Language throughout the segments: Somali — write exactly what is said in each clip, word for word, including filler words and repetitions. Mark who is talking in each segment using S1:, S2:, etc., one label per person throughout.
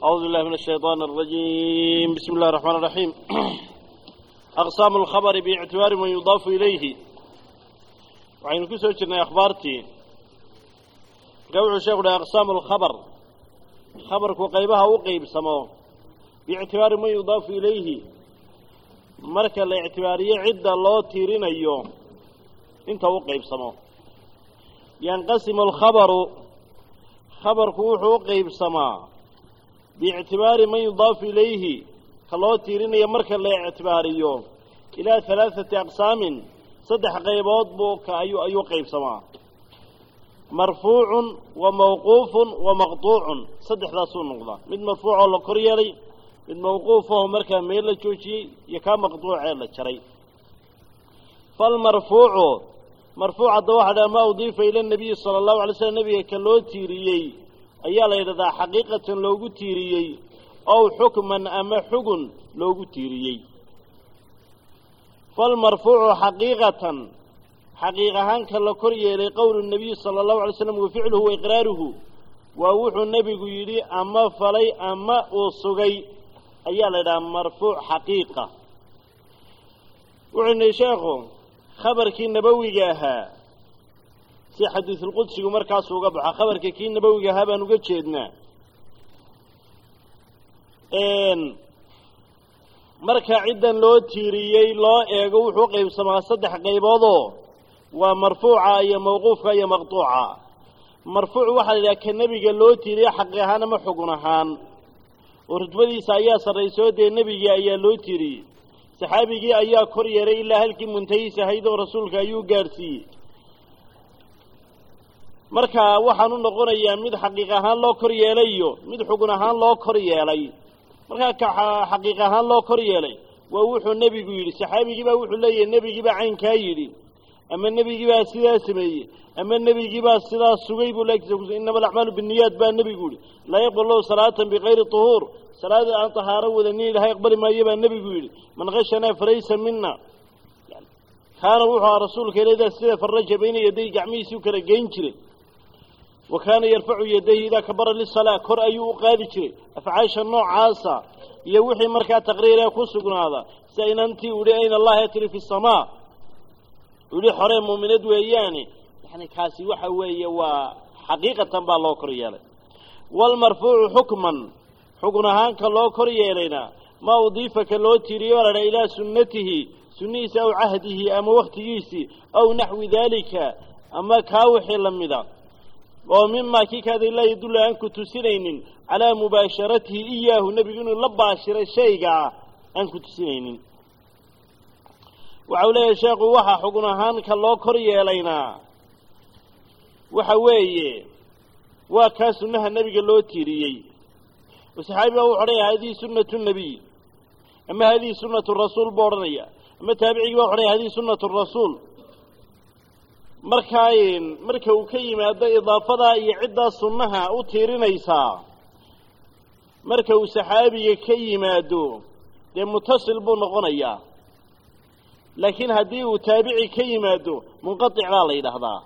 S1: أعوذ بالله من الشيطان الرجيم. بسم الله الرحمن الرحيم. أقسام الخبر باعتبار من يضاف إليه. وعين كسو جرنا أخبارتي قوع الشيخ أقسام الخبر خبرك وقيبها وقيب سماه باعتبار من يضاف إليه مركز الاعتبارية عدة الله تيرين اليوم انت وقيب سماه ينقسم الخبر خبرك وقيب سماه باعتبار من يضاف إليه كالله تيرين يمرك الاعتبارية إلى ثلاثة أقسام صدح قيبات بوك أيو أيو قيب سماه مرفوع وموقوف ومقطوع صدح ذا سون نقضة من مرفوع الله كريالي من موقوف وهو مركا ميلا جوشي يكا مقطوع عيلا شري فالمرفوع مرفوع الضواحد ما أضيف إلى النبي صلى الله عليه وسلم نبي كاللو تيريي أيالا إذا حقيقة لوغو تيريي أو حكما أما حكم لوغو تيريي فالمرفوع حقيقة حقيقة هانك الله كريه لقول النبي صلى الله عليه وسلم وفعله وإقراره ووحو النبي يري أما فلي أما أصغي أيالا إذا مرفوع حقيقة وعن شيخه خبر كي نبوي جاها سي حديث القدس ومركز وقبعها خبر كي نبوي جاها بانوغا جيدنا إن مركا عدا لو تيريي لو إيغو وحو قيب سما صدح قيباضو ومرفوعة يا موقوفة يا مقطوعة مرفوع واحد لكن النبي قال له تيري حقها ما حقنهان ورتبدي سايا سريسود النبي يا لو تيري صحابي ايا كوريري الا هلكي منتهي سهيد ورسولك ايو غارسي marka waxaan u noqonayaa mid xaqiiq ahaan loo koryeelayo mid xugun ahaan loo koryeelay marka ka xaqiiq ahaan loo koryeelay waa wuxuu nabigu yiri saxaabigi baa wuxuu leeyahay nabigi baa cayn ka yiri ama nabigi baa sidaa sameeyay ama nabigi baa sidaa sugay buu leeyahay inama al-a'malu bin-niyyat baa nabigu yiri la yaqbalu salatan bighayri tuhur salaada aan tahaaro wadani ilaahay aqbali maayo baa nabigu yiri man ghashana falaysa minna kaana wuxuu rasuulka ilaahay sida faraja bayna yaday gacmihiisa kala geyn jiray وكان يرفع يديه إذا كبر للصلاة كر أيو قادي جري أفعاش النوع عاصا يوحي مركا تقرير يكون هذا سأين أنت ولأين الله يتري في السماء ولي حريم مؤمنات وياني يعني كاسي وحوية وحقيقة بالله كريالي والمرفوع حكما حكمها كالله كريالينا ما أضيفك الله تريولا إلى سنته سنيس أو عهده أما وقت يسي أو نحو ذلك أما كاوحي لمذا ومما كيك هذا الله يدل أنك تسنين على مباشرته إياه النبي يقول لباشر الشيء أنك تسنين وعليه الشيخ وحا حقنا هانك الله كريه لينا وحويه وكاس النهى النبي قال له تيريي وصحابه وحريه هذه سنة النبي أما هذه سنة الرسول بورنية أما تابعي وحريه هذه سنة الرسول markaayn marka uu ka yimaado idaafada iyo cidda sunnaha u tiirinaysa marka uu saxaabiga ka yimaado de mutasil buu noqonayaa laakiin hadii uu taabici ka yimaado munqati' la yiraahdaa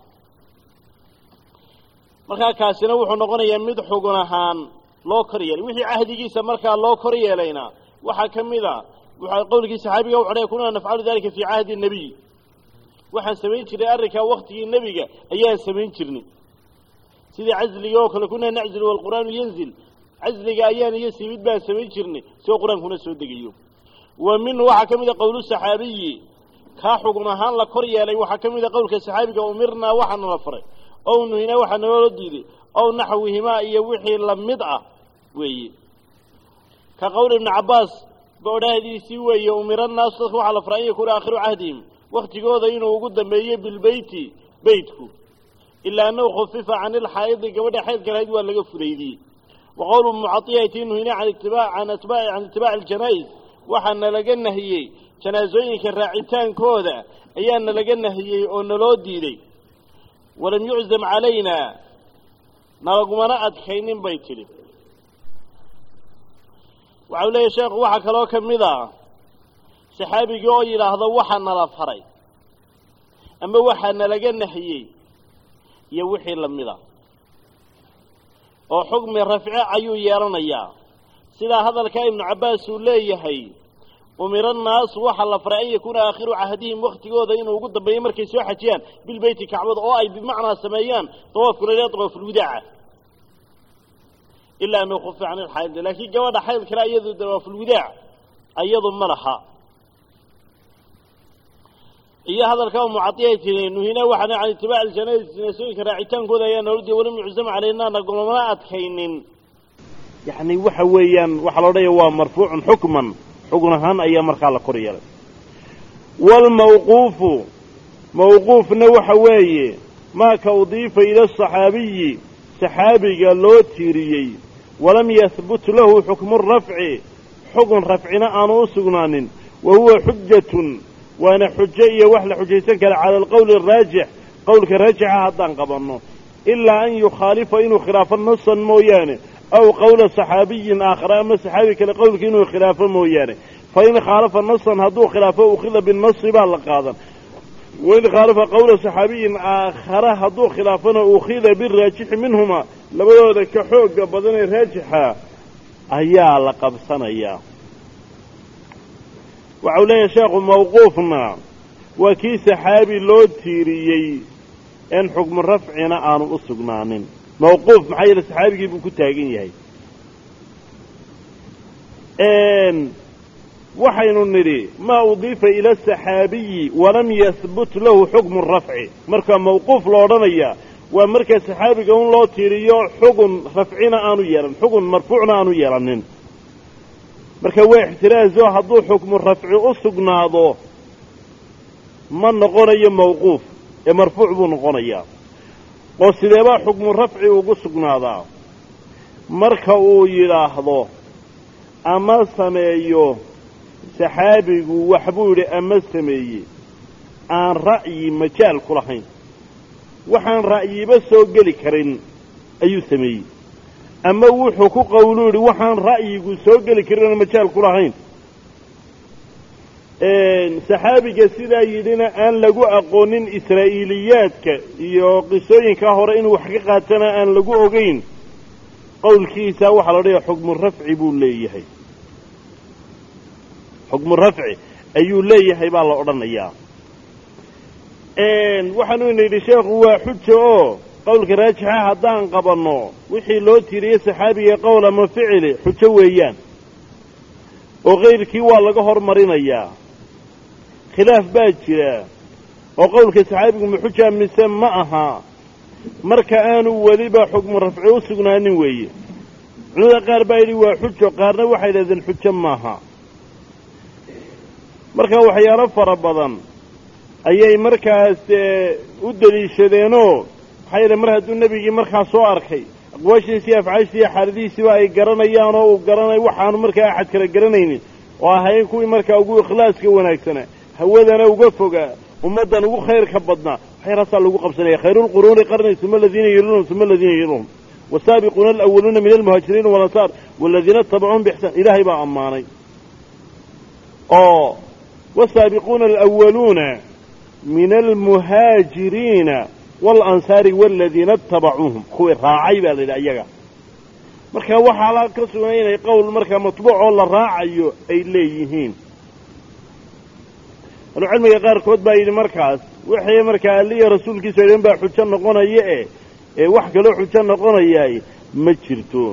S1: marka kaasina wuxuu noqonayaa mid xugun ahaan loo koryeelay wixii ahdigiisa marka loo koryeelayna waxa kamida waxa qowlkii saxaabiga uu xaray kuna nafcadu dalika fi ahdi nabi waxaan sameyn jiray arrinka waqtigii nabiga ayaan sameyn jirnay sidii azliga oo kale kuna naczil wal quraan yanzil azliga ayaan iyo siibid baan sameyn jirnay soo quraankuna soo degayo wa min waxa kamida qowlu saxaabiyi ka xugun ahaan la kor yeelay waxa kamida qowlka saxaabiga umirna waxaan la faray oo nuhina waxaan loo diiday oo naxwihima iyo wixii la mid ah weeye ka qowl ibn Abbas go'daadiisi weeye umirna naas waxa la faray ku aakhiru ahdihim waqtigooda inuu ugu dambeeyay bilbeyti beydku illa annahu khafifa 'an al-hayd gabadha hayd galayd waa laga fureeyay wa qawlu mu'atiyati hina 'an ittiba' 'an ittiba' 'an ittiba' al-janaiz waxana laga nahiyay janaazooyinka raacitaankooda ayaana laga nahiyay oo naloo diiday walam yu'zam 'alayna nalagumana adkaynin bay tiri waxa uu leeyahay sheekhu waxa kale oo kamida saxaabiga oo yiraahdo waxa nala faray ama waxa nalaga nahiyay iyo wixii lamida oo xukmi rafci ayuu yeelanayaa sidaa hadalkaa ibnu cabbaas uu leeyahay umira annaasu waxaa la faray an yakuuna aakhiru cahdihim waktigooda inuu ugu dambeeyo markay soo xajiyaan bilbeyti kacbada oo ay bimacnaa sameeyaan dawaafku la yidhaha dawaafulwadaaca ilaa an ukhufa can ilxayd laakiin gabadha xayd kale iyadu dawaafulwadaac iyadu ma laha iyo hadalka mucadiya tiri nuhina waxaan aan itibaac janaaisooyinka raacitaankooda ayaa nolodii wali muczam calayna nagolama adkaynin yani waxa weeyaan waxa loo dhayaa waa marfuucun xukman xugun ahaan ayaa markaa la kor yeelay walmawquufu mawquufna waxa weeye maa ka udiifa ila saxaabiyi saxaabiga loo tiiriyey walam yahbut lahu xukmu rafci xugun rafcina aanu u sugnaanin wa huwa xujatun waana xujo iyo wax la xujaysan kara cala alqowli araajix qowlka raajixa haddaan qabanno ilaa an yukhaalifa inuu khilaafo nasan mooyaane aw qowla saxaabiyin aakhara ama saxaabi kale qowlka inuu khilaafo mooyaane fain khaalafa nasan hadduu khilaafo ukhida binasi baa la qaadan wain khaalafa qowla saxaabiyin aakhara hadduu khilaafona ukhida biraajixi minhuma labadooda ka xooga badan ee raajixa ayaa la qabsanayaa waxau leeyahay sheekhu mawquufna waa kii saxaabi loo tiiriyey in xukmu rafcina aanu u sugnaanin mawquuf maxaa yeele saxaabigii buu ku taagan yahay waxaynu nidhi maa udiifa ila asaxaabiyi walam yahbut lahu xukmu rafci marka mawquuf lo odhanayaa waa marka saxaabiga un loo tiiriyo xugun rafcina aanu yeelan xugun marfuucna aanu yeelanin marka waa ixtiraazo hadduu xukmu rafci u sugnaado ma noqonayo mawquuf ee marfuuc buu noqonayaa oo sideebaa xukmu rafci ugu sugnaadaa marka uu yidhaahdo ama sameeyo saxaabigu waxbuu yidhi ama sameeye aan ra'yi majaal ku lahayn waxaan ra'yiba soo geli karin ayuu sameeyey ama wuxuu ku qowlu yidhi waxaan ra'yigu soo geli karin oona majaal ku lahayn saxaabiga sidaa yidhina aan lagu aqoonin israa'iiliyaadka iyo qisooyinka hore inuu wax ka qaatana aan lagu ogeyn qowlkiisa waxaa la dhayaa xukmu rafci buu leeyahay xukmu rafci ayuu leeyahay baa la odhanayaa waxaanu ina yidhi sheekhu waa xujo oo qowlka raajixa haddaan qabanno wixii loo tiiriyey saxaabiga qowl ama ficili xujo weeyaan oo kayrkii waa laga hormarinayaa khilaaf baa jira oo qowlka saxaabigu ma xuja mise ma aha marka aanu weliba xukmu rafci u sugnaanin weeye culimada qaar baa yidhi waa xujo qaarna waxay yidhahdeen xujo maaha marka waxyaalo fara badan ayay markaas u deliishadeenoo maxaa yeele mar hadduu nebigii markaa soo arkay aqwaashiisii afcaashiisii xaaladihiisiiba ay garanayaan oo uu garanayo waxaanu markaa axad kala garanaynin oo ahayn kuwii markaa ugu ikhlaaska wanaagsanaa hawadana uga fogaa ummaddan ugu khayrka badnaa waxyaalaasaa lagu qabsanaya khayruulquruuni qarni uma aladiina yelunhum uma aladiina yelunhum wasaabiquuna alawaluuna min almuhaajiriina walansaar waladiina itabacuuhum biixsaan ilaahay baa ammaanay oo wasaabiquuna alawaluuna min almuhaajiriina waalansaari waladiina itabacuuhum kuwii raacay baa la yidhi ayaga marka waxaa la ka sugan inay qowl markaa matbuuc oo la raacayo ay leeyihiin ahlucilmiga qaarkood baa yidhi markaas wixii markaa alliya rasuulkiisa idhan baa xujo noqonaya e ee wax kaloo xujo noqonayaay ma jirto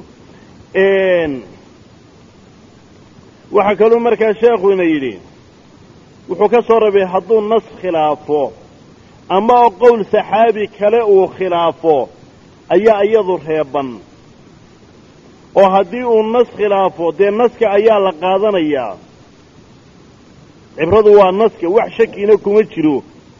S1: waxaa kaluu markaa sheekhuna yidhi wuxuu ka soo rabay hadduu nas khilaafo ama oo qowl saxaabi kale uu khilaafo ayaa iyadu reeban oo haddii uu nas khilaafo dee naska ayaa la qaadanayaa cibradu waa naska wax shakiina kuma jiro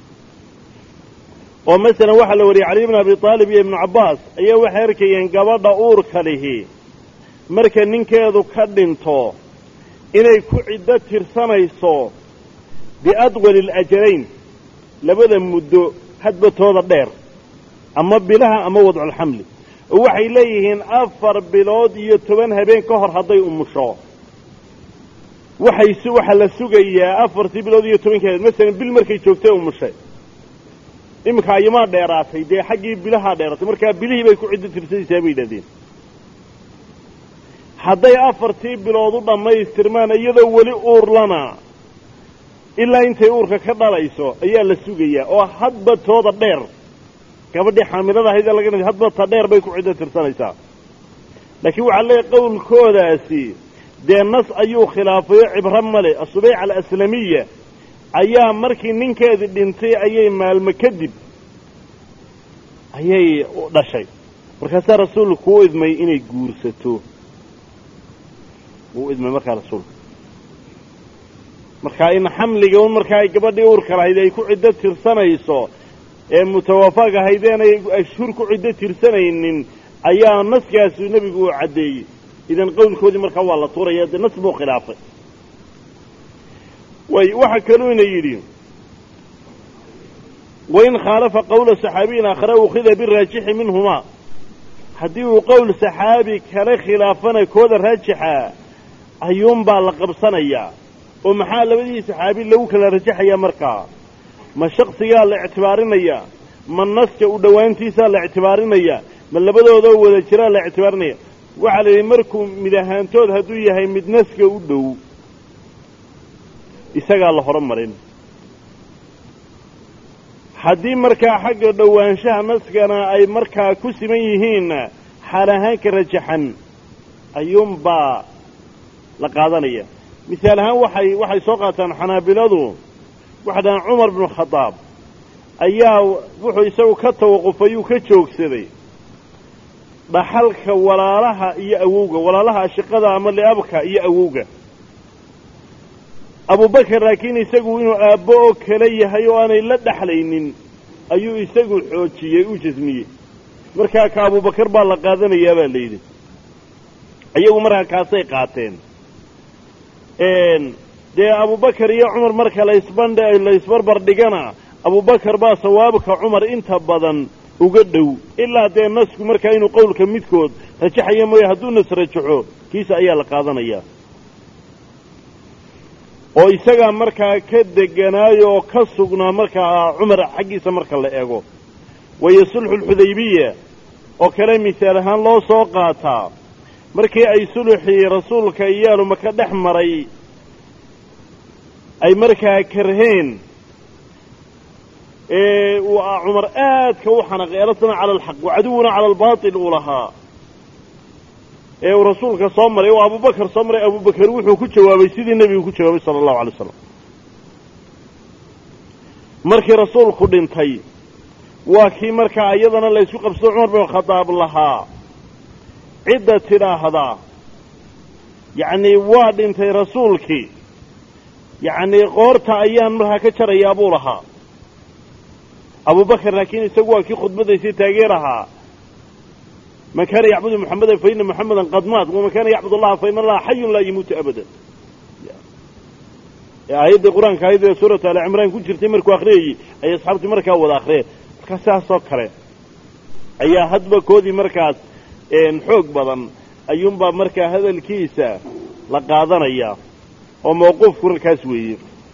S1: oo masalan waxaa la wariyey cali ibn abi aalib iyo ibnu cabbaas ayaa waxay arkayeen gabadha uurka lihi marka ninkeedu ka dhinto inay ku ciddo tirsanayso biadwali alajalayn labada muddo hadbatooda dheer ama bilaha ama wadculxamli oo waxay leeyihiin afar bilood iyo toban habeen ka hor hadday umusho waxay waxaa la sugayaa afartii bilood iyo tobanka habeen masalan bil markay joogtay umushay iminka ayamaa dheeraatay dee xaggii bilahaa dheeraatay markaa bilihii bay ku ciddo tirsanaysaa bay yidhahdeen hadday afartii bilood u dhammaystirmaan iyadoo weli uur lana ilaa intay uurka ka dhalayso ayaa la sugayaa oo hadba tooda dheer gabadhii xaamilada ahayd laga hadba ta dheer bay ku ciddo tirsanaysaa laakiin waxaa leeyahay qowlkoodaasi dee nas ayuu khilaafayo cibro male asubeyc alaslamiya ayaa markii ninkeedii dhintay ayay maalmo kadib ayay dhashay markaasaa rasuulku u idmay inay guursato uu idmay markaa rasuulku markaa in xamliga un markaa ay gabadhii uurka lahayd ay ku ciddo tirsanayso ee mutawafaaq ahaydeenay ashhur ku ciddo tirsanaynin ayaa naskaasu nebigu uu caddeeyey idan qowlkoodii markaa waa la tuuraya dee nas buu khilaafay way waxaa kaluu ina yidhi wain khaalafa qowla saxaabiyin aakhara ukhida biraajixi minhumaa haddii uu qowl saxaabi kale khilaafana kooda raajixa ayuunbaa la qabsanayaa oo maxaa labadii saxaabi lagu kala rajaxayaa markaa ma shaksigaa la ictibaarinayaa ma naska u dhowaantiisaa la ictibaarinayaa ma labadoodoo wada jiraa la ictibaarinaya waxaa la yidhi markuu mid ahaantood hadduu yahay mid naska u dhow isagaa la horumarin haddii markaa xagga dhowaanshaha naskana ay markaa ku siman yihiinna xaal ahaanka rajaxan ayuunbaa la qaadanaya misaal ahaan waxay waxay soo qaataan xanaabiladu waxay dhahaan cumar binu khadaab ayaa wuxuu isagu ka tawaqufay uu ka joogsaday dhaxalka walaalaha iyo awowga walaalaha ashiqada ama liabka iyo awowga abubakar laakiin isagu inuu aabbo oo kale yahay oo aanay la dhexlaynin ayuu isagu xoojiyey u jasmiyey markaa ka abubakar baa la qaadanayaa baa la yidhi iyagu markaa kaasay qaateen dee abubakar iyo cumar marka laysbandh la isbarbar dhigana abubakar baa sawaabka cumar inta badan uga dhow ilaa dee nasku markaa inuu qowlka midkood rajaxaya mooye hadduu nas rajaxo kiisa ayaa la qaadanayaa oo isagaa markaa ka deganaayo oo ka sugnaa markaa cumar xaggiisa marka la eego wayo sulxuulxudaybiya oo kale misaal ahaan loo soo qaataa markii ay suluxii rasuulka iyaalu maka dhex maray ay markaa karheen ee uu cumar aadka u xanaqay alasna cala alxaq wacaduwuna cala albaatil uu lahaa ee uu rasuulka soo maray oo abubakar soo maray abubakar wuxuu ku jawaabay sidii nebigu ku jawaabay sala allahu alay wasalam markii rasuulku dhintay waa kii markaa iyadana la ysku qabsado cumar bin khadaab lahaa cidda tidhaahdaa yacnii waa dhintay rasuulkii yacnii qoorta ayaan markaa ka jarayaa buu lahaa abubakar laakiin isagu waa kii khudbadaysii taageer ahaa man kaana yacbudu muxamadan fa ina muxamadan qad maat waman kaana yacbud allaha fa ina allaha xayun laa yamuutu abadan aayaddii qur-aanka aayadda suuratu ali cimraan ku jirtay markuu akhriyayey ayay asxaabtii markaa wada akhriyeen markaa sidaasoo kale ayaa hadba koodii markaas xoog badan ayuunbaa markaa hadalkiisa la qaadanayaa oo mawquufku markaas weeye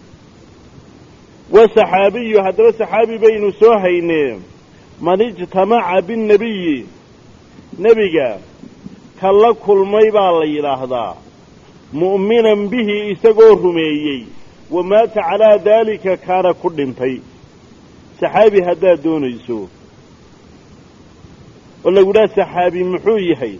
S1: wa saxaabiyu haddaba saxaabi baynu soo haynee man ijtamaca binnebiyi nebiga ka la kulmay baa la yidhaahdaa mu'minan bihi isagoo rumeeyey wamaata calaa daalika kaana ku dhintay saxaabi haddaad doonayso oo lagu dhaha saxaabi muxuu yahay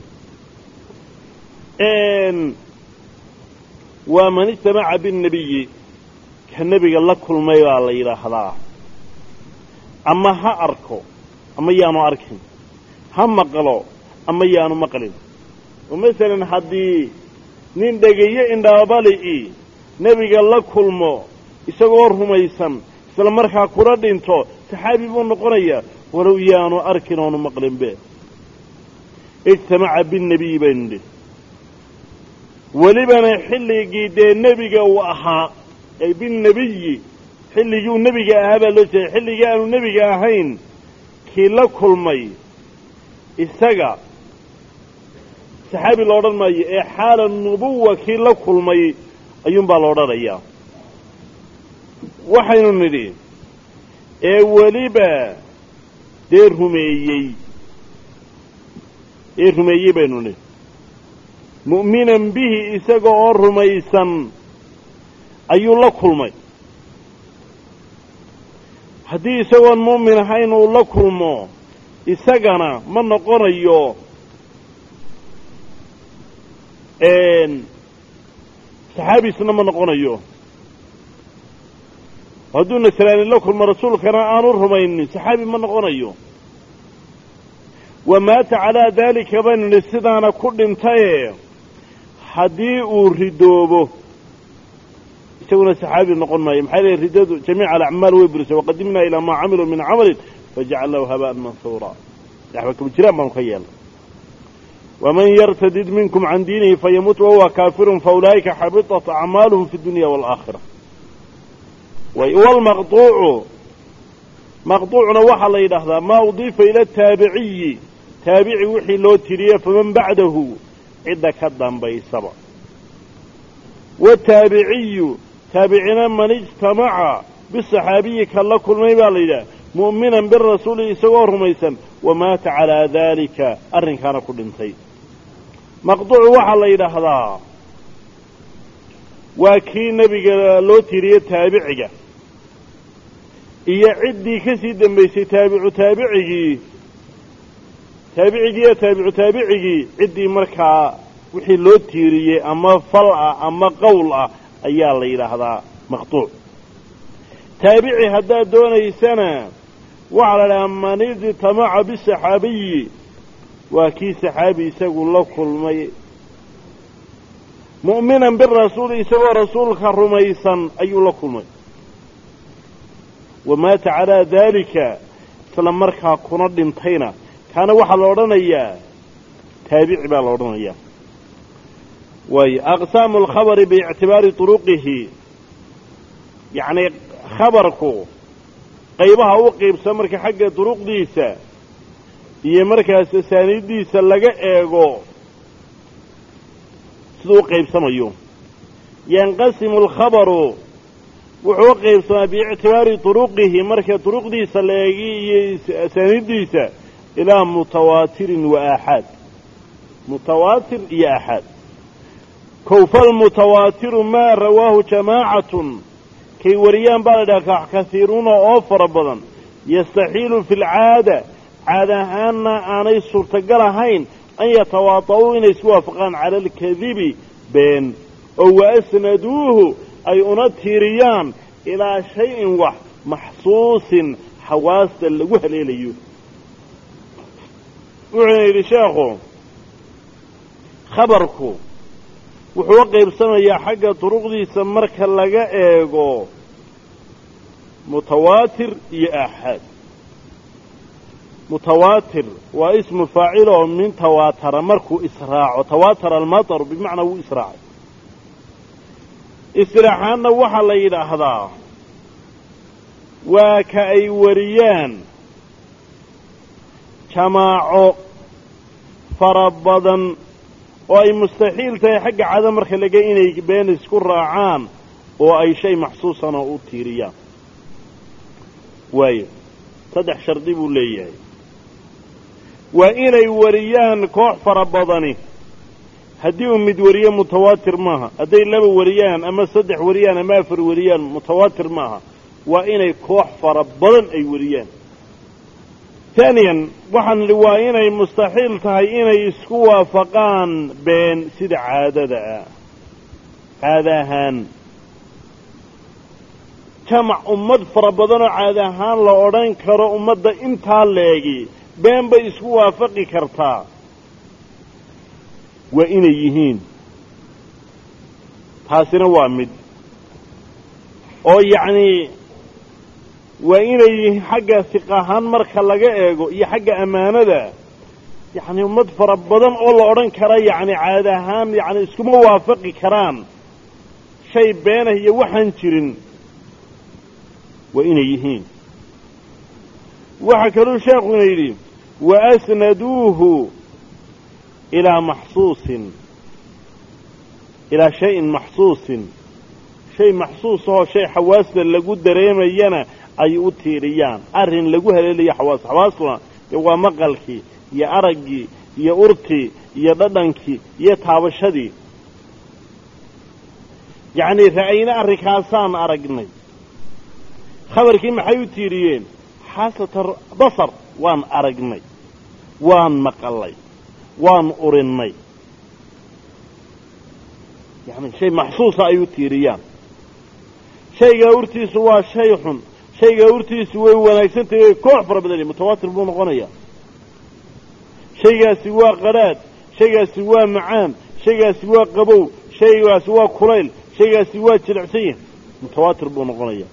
S1: waa man ijtamaca binnebiyi ka nebiga la kulmay baa la yidhaahdaa ama ha arko ama yaanu arkin ha maqlo ama yaanu maqlin oo masalan haddii nin dhegayo indhaabali'i nebiga la kulmo isagoo rumaysan isla markaa kula dhinto saxaabi buu noqonayaa walow yaanu arkin oonu maqlinbe ijtamaca binnebiyi baynu nidhi welibana xilligii dee nebiga uu ahaa ay binnebiyi xilligii uu nebiga ahaa baa loo jeeday xilligii aanu nebiga ahayn kii la kulmay isaga saxaabi la odhan maayo ee xaala nubuwa kii la kulmay ayuunbaa la odhanayaa waxaynu nidhi ee weliba dee rumeeyey ee rumeeyey baynu nidhi mu'minan bihi isaga oo rumaysan ayuu la kulmay haddii isagoon mu'min ahayn uu la kulmo isagana ma noqonayo saxaabiisna ma noqonayo hadduu nasraani la kulmo rasuulkana aanu rumaynin saxaabi ma noqonayo wamaata calaa daalika baynu nihi sidaana ku dhintaye haddii uu ridoobo isaguna saxaabi noqon maayo maxaa leeyahy riddadu jamiica alacmaal way burisay waqadimnaa ilaa maa camiluu min camalin fajacalnahu haba'an mansuura waxba kama jiraan baanu ka yeelnay waman yartadid minkum can diinihi fayamut wahuwa kaafirun faulaa'ika xabitat acmaaluhum fi dunya waalaakhira walmaqtuucu maqtuucna waxaa la yidhaahdaa maa udiifa ila taabiciyi taabici wixii loo tiriye faman bacdahu cidda ka dambaysaba wataabiciyu taabicina man ijtamaca bisaxaabiyi ka la kulmay baa la yidhaha mu'minan birasuuli isagoo rumaysan wamaata calaa daalika arrinkaana ku dhintay maqtuucu waxaa la yidhaahdaa waa kii nebiga loo tiriye taabiciga iyo ciddii ka sii dambaysay taabicu taabicigii taabicigii iyo taabicu taabicigii ciddii markaa wixii loo tiiriyey ama fal ah ama qowl ah ayaa la yidhaahdaa maqtuuc taabici haddaad doonaysana waxaa la idhahaa man ijtamaca bisaxaabiyi waa kii saxaabi isagu la kulmay mu'minan birasuuli isagoo rasuulka rumaysan ayuu la kulmay wamaata calaa daalika isla markaa kuna dhintayna kaana waxaa la odhanayaa taabici baa la odhanayaa waayo aqsaamu alkhabari biictibaari turuqihi yacnii khabarku qaybaha u qiibsa marka xagga duruqdiisa iyo markaas asaaniiddiisa laga eego siduu u qaybsamayo yanqasimu alkhabaru wuxuu u qaybsamaa biictibaari turuqihi marka duruqdiisa la eegi iyo asaaniiddiisa ilaa mutawaatirin wa aaxaad mutawaatir iyo aaxaad kow falmutawaatiru maa rawaahu jamaacatun kay wariyaan baa la dhaha kasiiruuna oo fara badan yastaxiilu fi lcaada caad ahaanna aanay suurtagal ahayn an yatawaata'uu inay isku waafaqaan cala alkadibi been oo waasnaduuhu ay una tiiriyaan ilaa shay-in wax maxsuusin xawaasta lagu haleelayo wuxuuna yidhi sheekhu khabarku wuxuu u qaybsamayaa xagga duruqdiisa marka laga eego mutawaatir iyo aaxaad mutawaatir waa ismu faacil oo min tawaatara markuu israaco tawaatara almataru bimacnaa wuu israacay istiraaxaanna waxaa la yidhaahdaa waa ka ay wariyaan jamaaco fara badan oo ay mustaxiil tahay xagga cada marka laga inay been isku raacaan oo ay shay maxsuusana u tiiriyaan waayo saddex shardi buu leeyahay waa inay wariyaan koox fara badani haddii uu mid wariyo mutawaatir maaha hadday laba wariyaan ama saddex wariyaan ama afar wariyaan mutawaatir maaha waa inay koox fara badan ay wariyaan taaniyan waxaan idhi waa inay mustaxiil tahay inay isku waafaqaan been sida caadada ah caada ahaan jamac ummad fara badanoo caada ahaan la odhan karo ummadda intaa leegi been bay isku waafaqi kartaa waa inay yihiin taasina waa mid oo yacnii waa inay yihiin xagga siq ahaan marka laga eego iyo xagga ammaanada yacni ummad fara badan oo la odhan kara yacni caada ahaan yacni iskuma waafaqi karaan shay beenah iyo waxaan jirin waa inay yihiin waxaa kaluu sheekuna yidhi wa asnaduuhu ilaa maxsuusin ilaa shayin maxsuusin shay maxsuus ahoo shay xawaasta lagu dareemayana ay u tiiriyaan arrin lagu haleelayo xawaas xawaastuna dee waa maqalkii iyo araggii iyo urtii iyo dhadhankii iyo taabashadii yacni ra'ayna arrinkaasaan aragnay khabarkii maxay u tiiriyeen xaasata basar waan aragnay waan maqalay waan urinnay yacni shay maxsuusa ay u tiiriyaan shaygaa urtiisu waa shay xun shaygaa urtiisu way wanaagsan tahay koox fara badan mutawaatir buu noqonayaa shaygaasi waa qadhaadh shaygaasi waa macaan shaygaasi waa qabow shaygaasi waa kulayl shaygaasi waa jilicsan yahay mutawaatir buu noqonayaa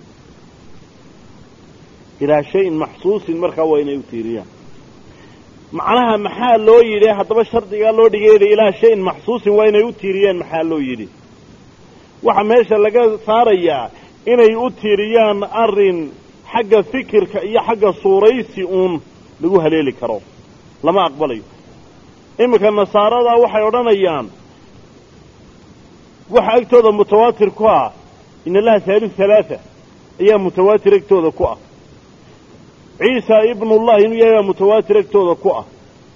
S1: ilaa shayin maxsuusin markaa waa inay u tiiriyaan macnaha maxaa loo yidhi haddaba shardigaa loo dhigay ilaa shayin maxsuusin waa inay u tiiriyaan maxaa loo yidhi waxa meesha laga saarayaa inay u tiiriyaan arrin xagga fikirka iyo xagga suuraysi uun lagu haleeli karo lama aqbalayo iminka nasaarada waxay odhanayaan waxa agtooda mutawaatir ku ah in allaha haalith halaatha ayaa mutawaatir agtooda ku ah ciisa ibnullah inuu yahay baa mutawaatir agtooda ku ah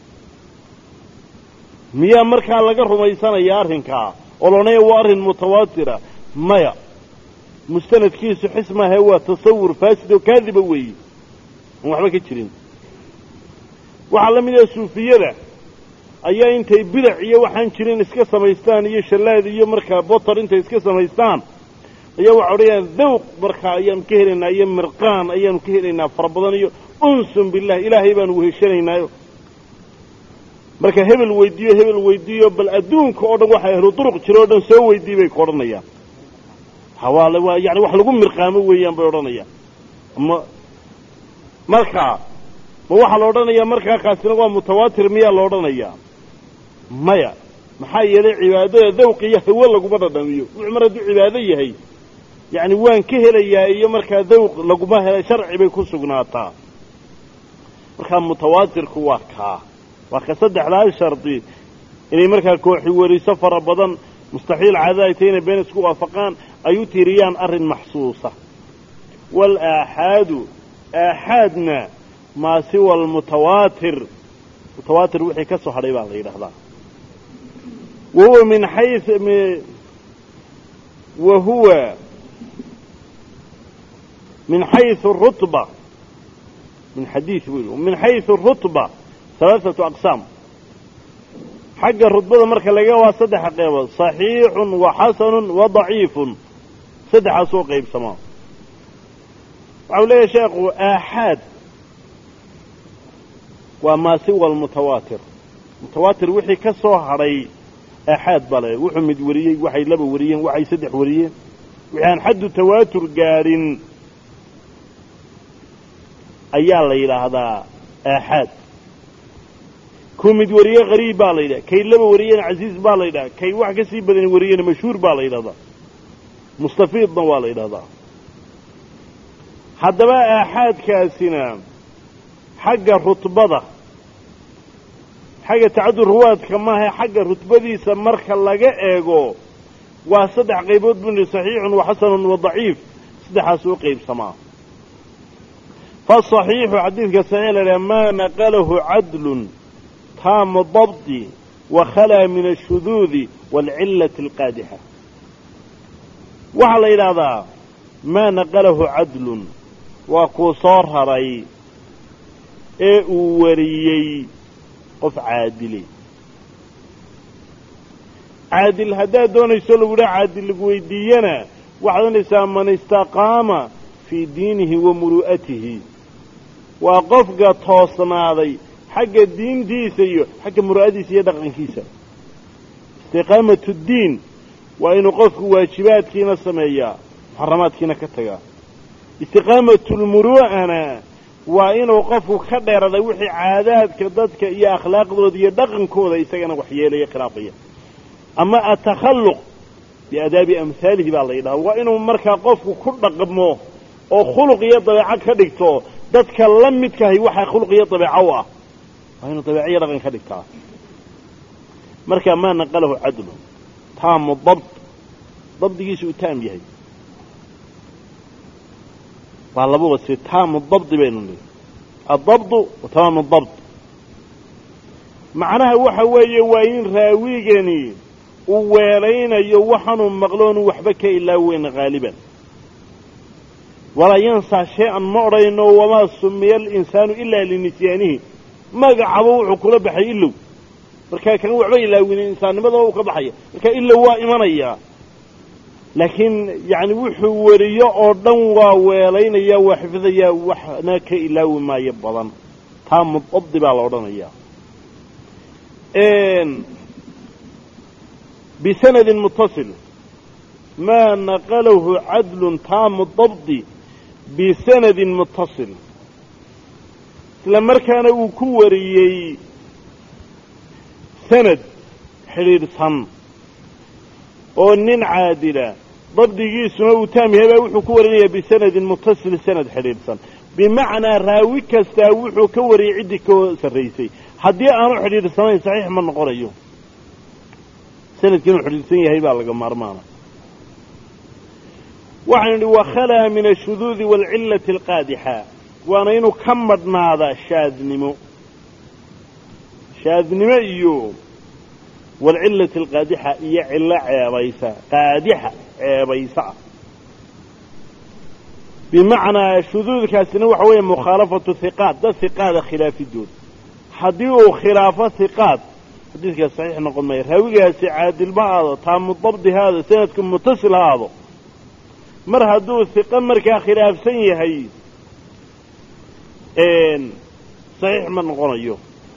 S1: miyaa markaa laga rumaysanaya arrinkaa oo loonaya waa arrin mutawaatira maya mustanadkiisu xis maahae waa tasawur faasid oo kaadiba weeye aan waxba ka jirin waxaa la mid ah suufiyada ayaa intay bidac iyo waxaan jirin iska samaystaan iyo shallaad iyo markaa botar intay iska samaystaan ayaa waxa odhanayaan dawq markaa ayaanu ka helaynaa iyo mirqaan ayaanu ka helaynaa fara badan iyo unsun billah ilaahay baanu weheshanaynaayo marka hebel weydiiyo hebel weydiiyo bal adduunka oo dhan waxa ahlu duruq jiro oo dhan soo weydii bay ku odhanayaan hawaale waa yani wax lagu mirqaamo weeyaan bay odhanayaan ma markaa ma waxaa la odhanayaa markaa kaasina waa mutawaatir miyaa la odhanayaa maya maxaa yeelay cibaadada dawq iyo hawo laguma dhadhamiyo wuxuu mar hadduu cibaado yahay yacni waan ka helayaa iyo markaa dawq laguma hela sharci bay ku sugnaataa markaa mutawaatirku waa kaa waa ka saddexdaa shardi inay markaa kooxi weriso fara badan mustaxiil caada ay tahay inay been isku waafaqaan ay u tiiriyaan arrin maxsuusa waalaaxaadu aaxaadna maa siwa almutawaatir mutawaatir wixii ka soo hadhay baa la yidhaahdaa wahuwa min xayu wa huwa min xayu rutba min xadiid buu min xayu rutba halaaثatu aqsaam xagga rutbada marka laga waa saddex qeybood صaxiixun wa xasanun wa daciifun saddexaas oo qaybsamaa waxau leeyahay sheekhu aaxaad waa maa siwa almutawaatir mutawaatir wixii ka soo hadhay aaxaad baa le wuxuu mid wariyey waxay laba wariyeen waxay saddex wariyeen wixii aan xaddu tawaatur gaadhin ayaa la yidhaahdaa aaxaad kuu mid wariye qariib baa la yidhaha kay laba wariyeen casiiz baa la yidhaha kay wax ka sii badan wariyeen mashhuur baa la yidhahdaa mustafiidna waa la yidhahdaa haddaba aaxaadkaasina xagga rutbada xagga tacadud ruwaadka maaha xagga rutbadiisa marka laga eego waa saddex qaybood buu nihi saxiixun wa xasanun wa daciif saddexaas u qaybsamaa fasaxiixu xadiidka saxiix la yidhaha maa naqalahu cadlun taamu dabdi wa khalaa min ashuduudi waalcillati alqaadixa waxaa la yidhaahdaa maa naqalahu cadlun waa kuu soo raray ee uu wariyey qof caadile caadil haddaad doonayso lagu dhaha caadil lagu weydiiyana waxaad oonaysaa man istaqaama fii diinihi wa muru'atihi waa qofka toosnaaday xagga diintiisa iyo xagga muru'adiisa iyo dhaqankiisa istiqaamatu ddiin waa inuu qofku waajibaadkiina sameeyaa muxaramaadkiina ka tagaa istiqaamatulmuru'ana waa inuu qofku ka dheeraday wixii caadaadka dadka iyo akhlaaqdooda iyo dhaqankooda isagana waxyeelaya khilaafaya ama atakhalluq biadaabi amhaalihi baa la yidhaha waa inuu markaa qofku ku dhaqmo oo khuluq iyo dabeeco ka dhigto dadka la midkahay waxaa khuluq iyo dabeeco u ah waa inuu dabeeco iyo dhaqan ka dhigtaa markaa maa naqalahu cadlu taamu dabd dabdigiisu uu taam yahay waa labuba si taamu dabdi baynu nihi addabdu wa tamaamu dabd macnaha waxa weeye waa in raawigani uu weelaynayo waxaanuu maqloonu waxba ka ilaaweyn qaaliban walaa yansaa shay-an ma odhayno wamaa sumiya alinsaanu ilaa linisyaanihi magacaba wuxuu kula baxay ilow markaa kan waxba ilaawinin insaannimadaba uu ka baxaya marka ilow waa imanayaa laakiin yacni wuxuu weriyo oo dhan waa weelaynaya waa xifdayaa waxna ka ilaawi maayo badan taa mudabdi baa la odhanayaa bisanadin muttasil maa naqalahu cadlun taamu dabdi bisanadin muttasil isla markaana uu ku wariyey sanad xidhiidhsan oo nin caadila dabdigiisuna uu taam yahay baa wuxuu ku warinayaa bisanadin muttasil sanad xidhiidhsan bimacnaa raawi kastaa wuxuu ka wariyey ciddii ka sarraysay haddii aanu xidhiidhsanayn saxiix ma noqonayo sanadkii inuu xidhiidhsan yahay baa laga maarmaana waxaynu idhi wakhalaa min ashuduudi waalcillati alqaadixa waana inuu ka madhnaadaa shaadnimo shaadnimo iyo waalcillati alqaadixa iyo cillo ceebaysa qaadixa ceebaysa ah bimacnaa shuduudkaasina waxa weeye mukhaalafatu hiqaad dad hiqaada khilaafidooda haddii uu khilaafo hiqaad xadiidkaas saxiix noqon maayo raawigaasi caadil ma aado taamu dabdi haado sanadka muttasil ha aado mar hadduu hiqo markaa khilaafsan yahay saxiix ma noqonayo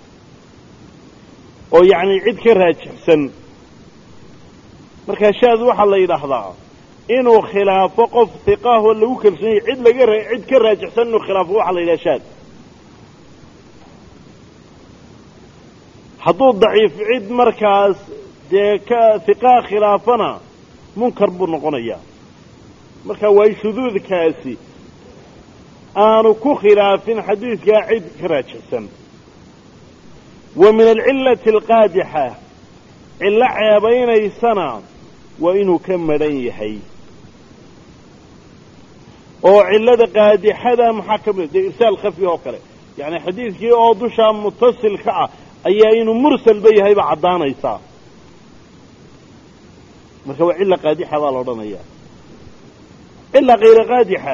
S1: oo yacni cid ka raajixsan markaa shaad waxaa la yidhaahdaa inuu khilaafo qof hiqaahoo lagu kalsoon yahay cid laga cid ka raajixsan inuu khilaafo waxaa la yidhaha shaad hadduu daciif cid markaas dee ka hiqaa khilaafana munkar buu noqonayaa marka waa shuduudkaasi aanu ku khilaafin xadiidkaa cid ka raajixsan wa min alcillati alqaadixa cillo ceebaynaysana waa inuu ka madhan yahay oo cillada qaadixada maxaa ka mid dee irsaal khafi oo kale yacni xadiidkii oo dushaa muttasilka ah ayaa inuu mursalba yahayba caddaanaysaa marka waa cilla qaadixa baa la odhanayaa cilla kayra qaadixa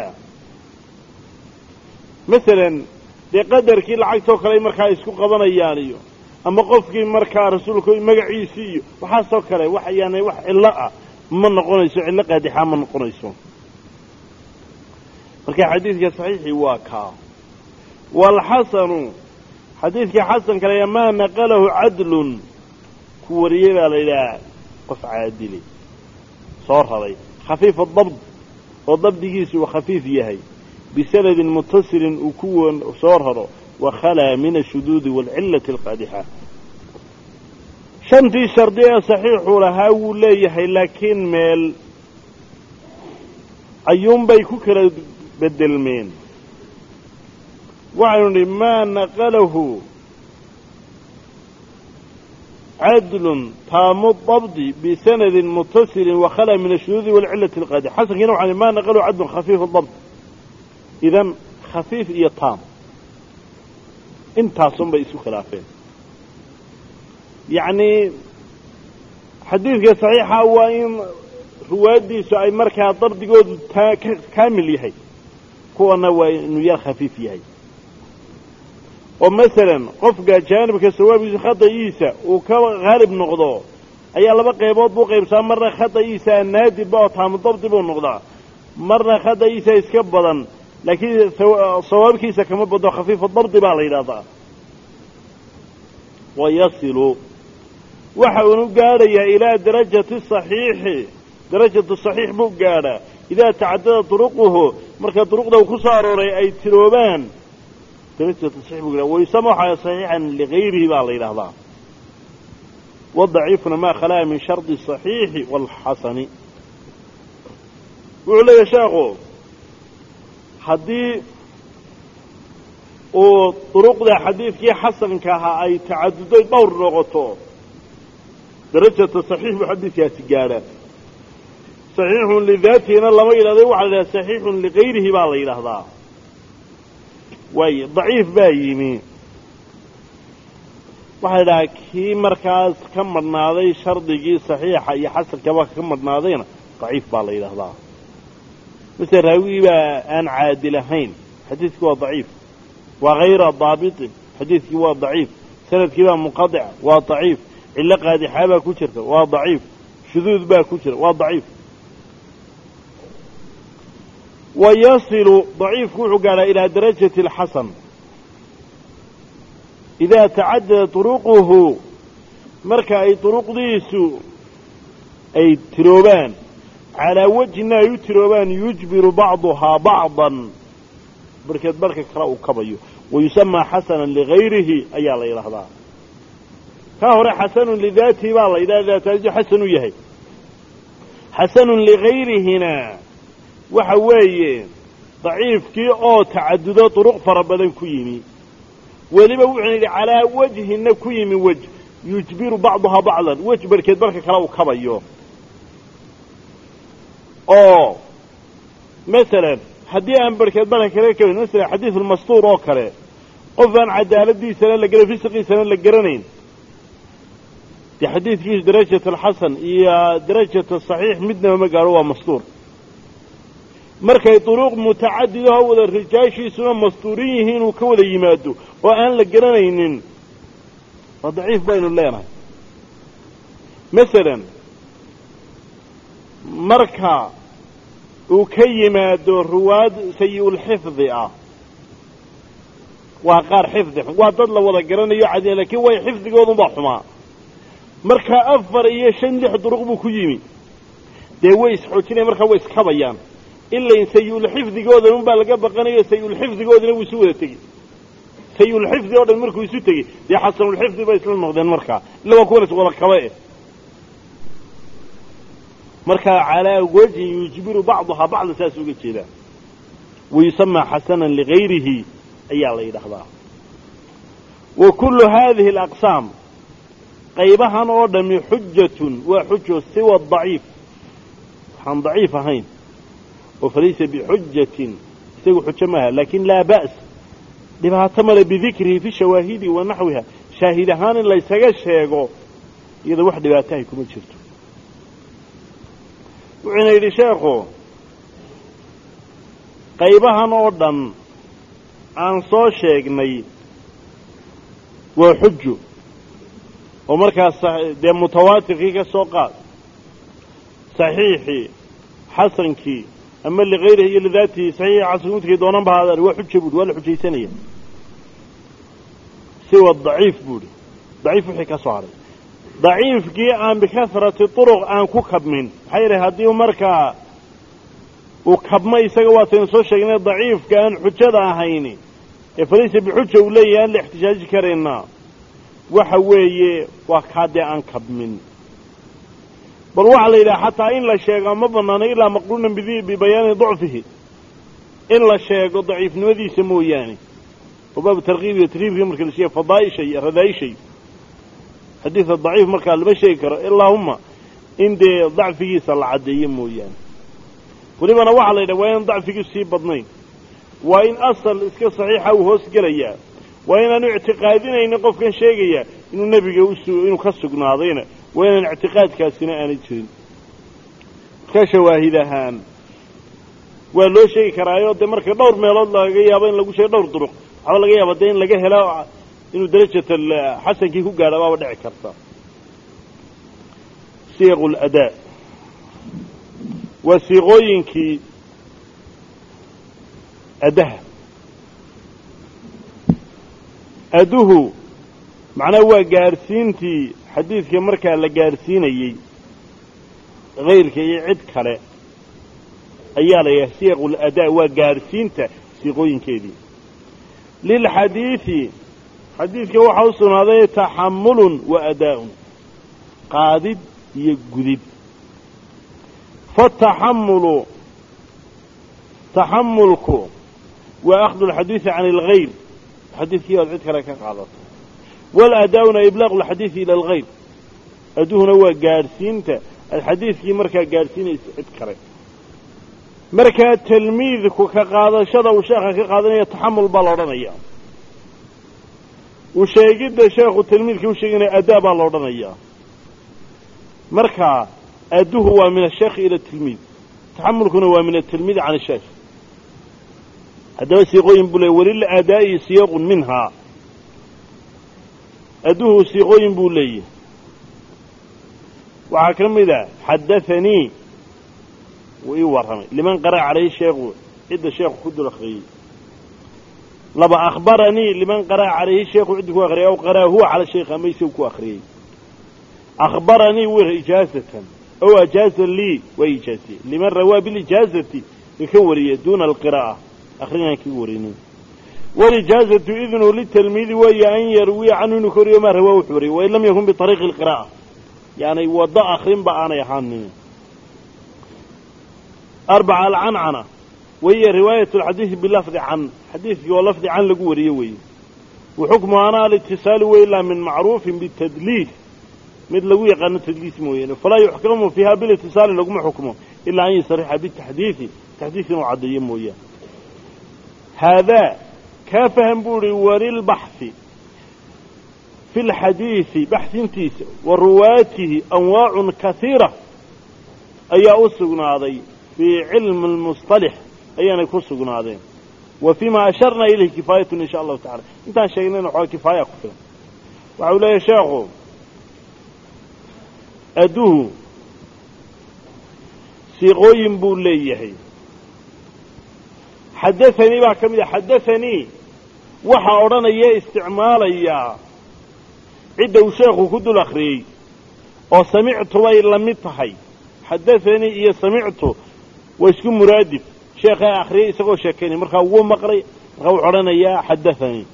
S1: masalan dee qadarkii lacagtoo kale markaa isku qabanayaan iyo ama qofkii markaa rasuulku magaciisii iyo waxaasoo kale wax yaani wax cillo ah ma noqonayso cillo qaadixa ma noqonayso marka xadiidka saxiixii waa kaa waalxasanu xadiidkii xasan kale maa naqalahu cadlun ku wariyey baa la yidhaha qof caadili soo raray khafiif adabd oo dabdigiisu uu khafiif yahay bisanadin muttasilin uu ku soo raro wakhalaa min ashuduudi waalcillati alqaadixa shantii shardi ee saxiixuu lahaa wuu leeyahay laakiin meel ayuunbay ku kala bedelmeen waxaynu nidhi maa naqalahu cadlun taamu dabdi bisanadin muttasilin wakhalaa min ashuduudi waalcillati alqaadixa xasankiina waxaa nihi maa naqalahu cadlun khafiif dabd idan khafiif iyo taam intaasun bay isku khilaafeen yacnii xadiidka saxiixa waa in ruwaaddiisu ay markaa dabdigoodu taa kaamil yahay kuwana waa inuu yar khafiif yahay oo masalan qofka jaanibka sawaabiisa khada'iisa uu ka haalib noqdo ayaa laba qaybood buu qaybsaa marna khada'iisa naadibba oo taamu dabdi buu noqdaa marna khada'iisa iska badan laakiin sawaabkiisa kama badno khafiifu dabdi baa la yidhahdaa wayasilu waxa uunu gaadhayaa ilaa darajati saxiixi darajatu saxiix buu gaadhaa idaa tacadada duruquhu marka duruqda uu ku soo arooray ay tiroobaan darajatu saxiix buu gaadhaa waysama waxaa saxiixan ligayrihi baa la yidhahdaa wadaciifuna maa khalaa min shardi saxiixi waalxasani wuxuu leeyahay sheekhu haddii uu duruqda xadiidkii xasanka ahaa ay tacaduday dhowr noqoto darajata saxiix buu xadiidkaasi gaadhaa saxiixun lidaatihina lama yidhahdo waxaa la yidhahda saxiixun ligayrihi baa la yidhaahdaa waayo daciif baa yimi waxaa idhaha kii markaas ka madhnaaday shardigii saxiixa iyo xasankaba ka madhnaadayna daciif baa la yidhaahdaa. mase raawigii baa aan caadil ahayn, xadiidkii waa daciif. waa hayra daabitin, xadiidkii waa daciif. sanadkii baa munqadica, waa daciif. cillo qaadixaa baa ku jirta, waa daciif. shuduud baa ku jira, waa daciif. wa yasilu daciifku wuxuu gaadhaa ilaa darajati alxasan idaa tacadada turuquhu marka ay turuqdiisu ay tiroobaan calaa wajhina ay u tiroobaan yujbiru bacduhaa bacdan barkeed barka kale uu kabayo wayusamaa xasanan ligayrihi ayaa la yidhaahdaa. kaa hore xasanun lidaatihi baa la yidhahda daataaju xasan u yahay. xasanun ligayrihina waxa weeye daciifkii oo tacadudo duruq fara badan ku yimi, weliba wuxuu yidhi calaa wajhina ku yimi wej yujbiru bacduhaa bacdan, wej barkeed barka kale uu kabayo. oo masalan haddii aan barkeed barka kale kabin, masalan xadiid ulmastuur oo kale, qof aan cadaaladiisana la garan fisqiisana la garanayn, dee xadiidkiisu darajat alxasan iyo darajat asaxiix midnaba ma gaadho, waa mastuur. markay duruuq mutacadidahoo wada rijaashiisuna mastuurin yihiin uu ka wada yimaado oo aan la garanaynin, waa daciif baynu leenahay. masalan marka uu ka yimaado ruwaad sayi-ulxifdi ah, waa qaar xifdi waa dad la wada garanayo cadi, laakiin way xifdigoodunbaa xumaa. markaa afar iyo shan lix duruq buu ku yimi, dee way isxoojinaya, markaa way iskabayaan. ilain sayi-ulxifdigoodan unbaa laga baqanayo, sayi-ulxifdigoodina wuu isu wada tegi. sayi-ulxifdi oo dhan markuu isu tegey dee xasanulxifdi bay isla noqdeen markaa, illa waa kuwan iswada kaba eh. markaa calaa wajhin yujbiru bacduhaa bacda saas uga jeedaa. wayusamaa xasanan ligayrihi ayaa la yidhaahdaa. wa kullu haadihi alaqsaam qaybahan oo dhami xujatun waa xujo siwa daciif, waxaan daciif ahayn oo falaysa bixujatin isagu xujo maaha. laakin laa ba's dhibaato male bidikrihi fi shawaahidi wa naxwiha, shaahid ahaan in laysaga sheego iyada wax dhibaatahay kuma jirto. wuxuuna yidhi sheekhu qaybahan oo dhan aan soo sheegnay waa xujo, oo markaas dee mutawaatirkii ka soo qaad, saxiixii, xasankii, ama ligayrihi iyo lidaatihi, saxiixii, xasankii midkii doonan ba haadaan waa xujo buuhi, waa la xujaysanaya. siwa daciif buuhi, daciif wixii ka soo haray. daciifkii aan bikasrati turuq aan ku kabmin, maxaa yeelay haddii markaa uu kabma isaga waataynu soo sheegnay daciifka aan xujada ahayni ee falaysa bixuja uu leeyahay aan la ixtijaaji karaynaa, waxa weeye waa kaadee aan kabmin. bal waxaa la yidhaha xataa in la sheego ma banaano ilaa maqruunan bibayaani dacfihi, in la sheego daciifnimadiisa mooyaane. oo baabu tarkiib iyo tarhiibkii marka la sheegay fadaaisha iyo radaaishay, xadiida daciif markaa lama sheegi karo ilaahuma in dee dacfigiisa la caddeeyo mooyaane. welibana waxaa la yidhaha waa inaan dacfigiisu sii badnayn, waa in asal iska saxiixa uu hoos gelayaa, waa inaanu ictiqaadinaynin qofkan sheegaya inuu nebiga inuu ka sugnaadayna waa inaan ictiqaadkaasina aanay jirin. ka shawaahid ahaan waa loo sheegi karaayoo dee marka dhowr meelood laga yaabo in lagu sheego dhowr duruq, waxba laga yaaba dee in laga helo inuu darajata xasankii ku gaadha baaba dhici karta. siiqu ladaa waa siiqooyinkii adaha. aduhu macnaha waa gaadhsiintii xadiidka markaa la gaadhsiinayey kayrka iyo cid kale ayaa la yidhaha siiqu ladaa, waa gaadhsiinta siiqooyinkeedii. lilxadiidi xadiidka waxaa u sugnaaday taxamulun wa adaa'un, qaadid iyo gudid. faataxamulu taxamulku waa akhdu alxadiidi can algayr, xadiidkii ood cid kale ka qaadato. waalaadaa'una iblaaqu alxadiidi ila algayr, aduhuna waa gaadhsiinta alxadiidkii markaa gaadhsiinaysa cid kale. markaa talmiidku ka qaadashada uu sheekha ka qaadanaya taxamul baa la odhanaya. وشيقد شيخ التلميذ كيف شيقنا أداب الله رضنيا مركا أدوه هو من الشيخ إلى التلميذ تحمل هو من التلميذ عن الشيخ هذا سيغوين بولي وللأداء سياق منها أدوه سيغوين بولي وعكرم إذا حدثني ويورهم لمن قرأ عليه الشيخ إذا الشيخ خد الأخري لما أخبرني لمن قرأ عليه الشيخ عده أخري أو قرأ هو على الشيخ أما يسوك أخري أخبرني وإجازة أو أجاز لي وإجازة لمن روى بالإجازة يكوري دون القراءة أخرين كوريني والإجازة إذن للتلميذ وهي أن يروي عنه نكوري ما روى وحوري وإن لم يكن بطريق القراءة يعني وضع آخرين بأنا يحانني أربعة العنعنة وهي رواية الحديث باللفظ عن حديث واللفظ عن لقوري وي وحكم أنا الاتصال وإلا من معروف بالتدليس مثل لو يقال التدليس موين فلا يحكم فيها بالاتصال لقم حكمه إلا أن يصرح بالتحديث تحديث وعدي موين هذا كافهم بوري وري البحث في الحديث بحث تيس ورواته أنواع كثيرة أي أسقنا هذي في علم المصطلح أي نكسقنا هذي وفيما أشرنا إليه كفاية إن شاء الله تعالى انت شيئا نحو كفاية كفاية وعلى يا شيخ أدوه سيغوين بوليه حدثني بقى كم حدثني وحا أورانا يا استعماليا عده شيخ كدو الأخري وسمعت وإلا متحي حدثني إيا سمعته ويسكن مرادف شيخ أخري إساقو شاكيني مرخا هو مقري مرخا أورانا يا حدثني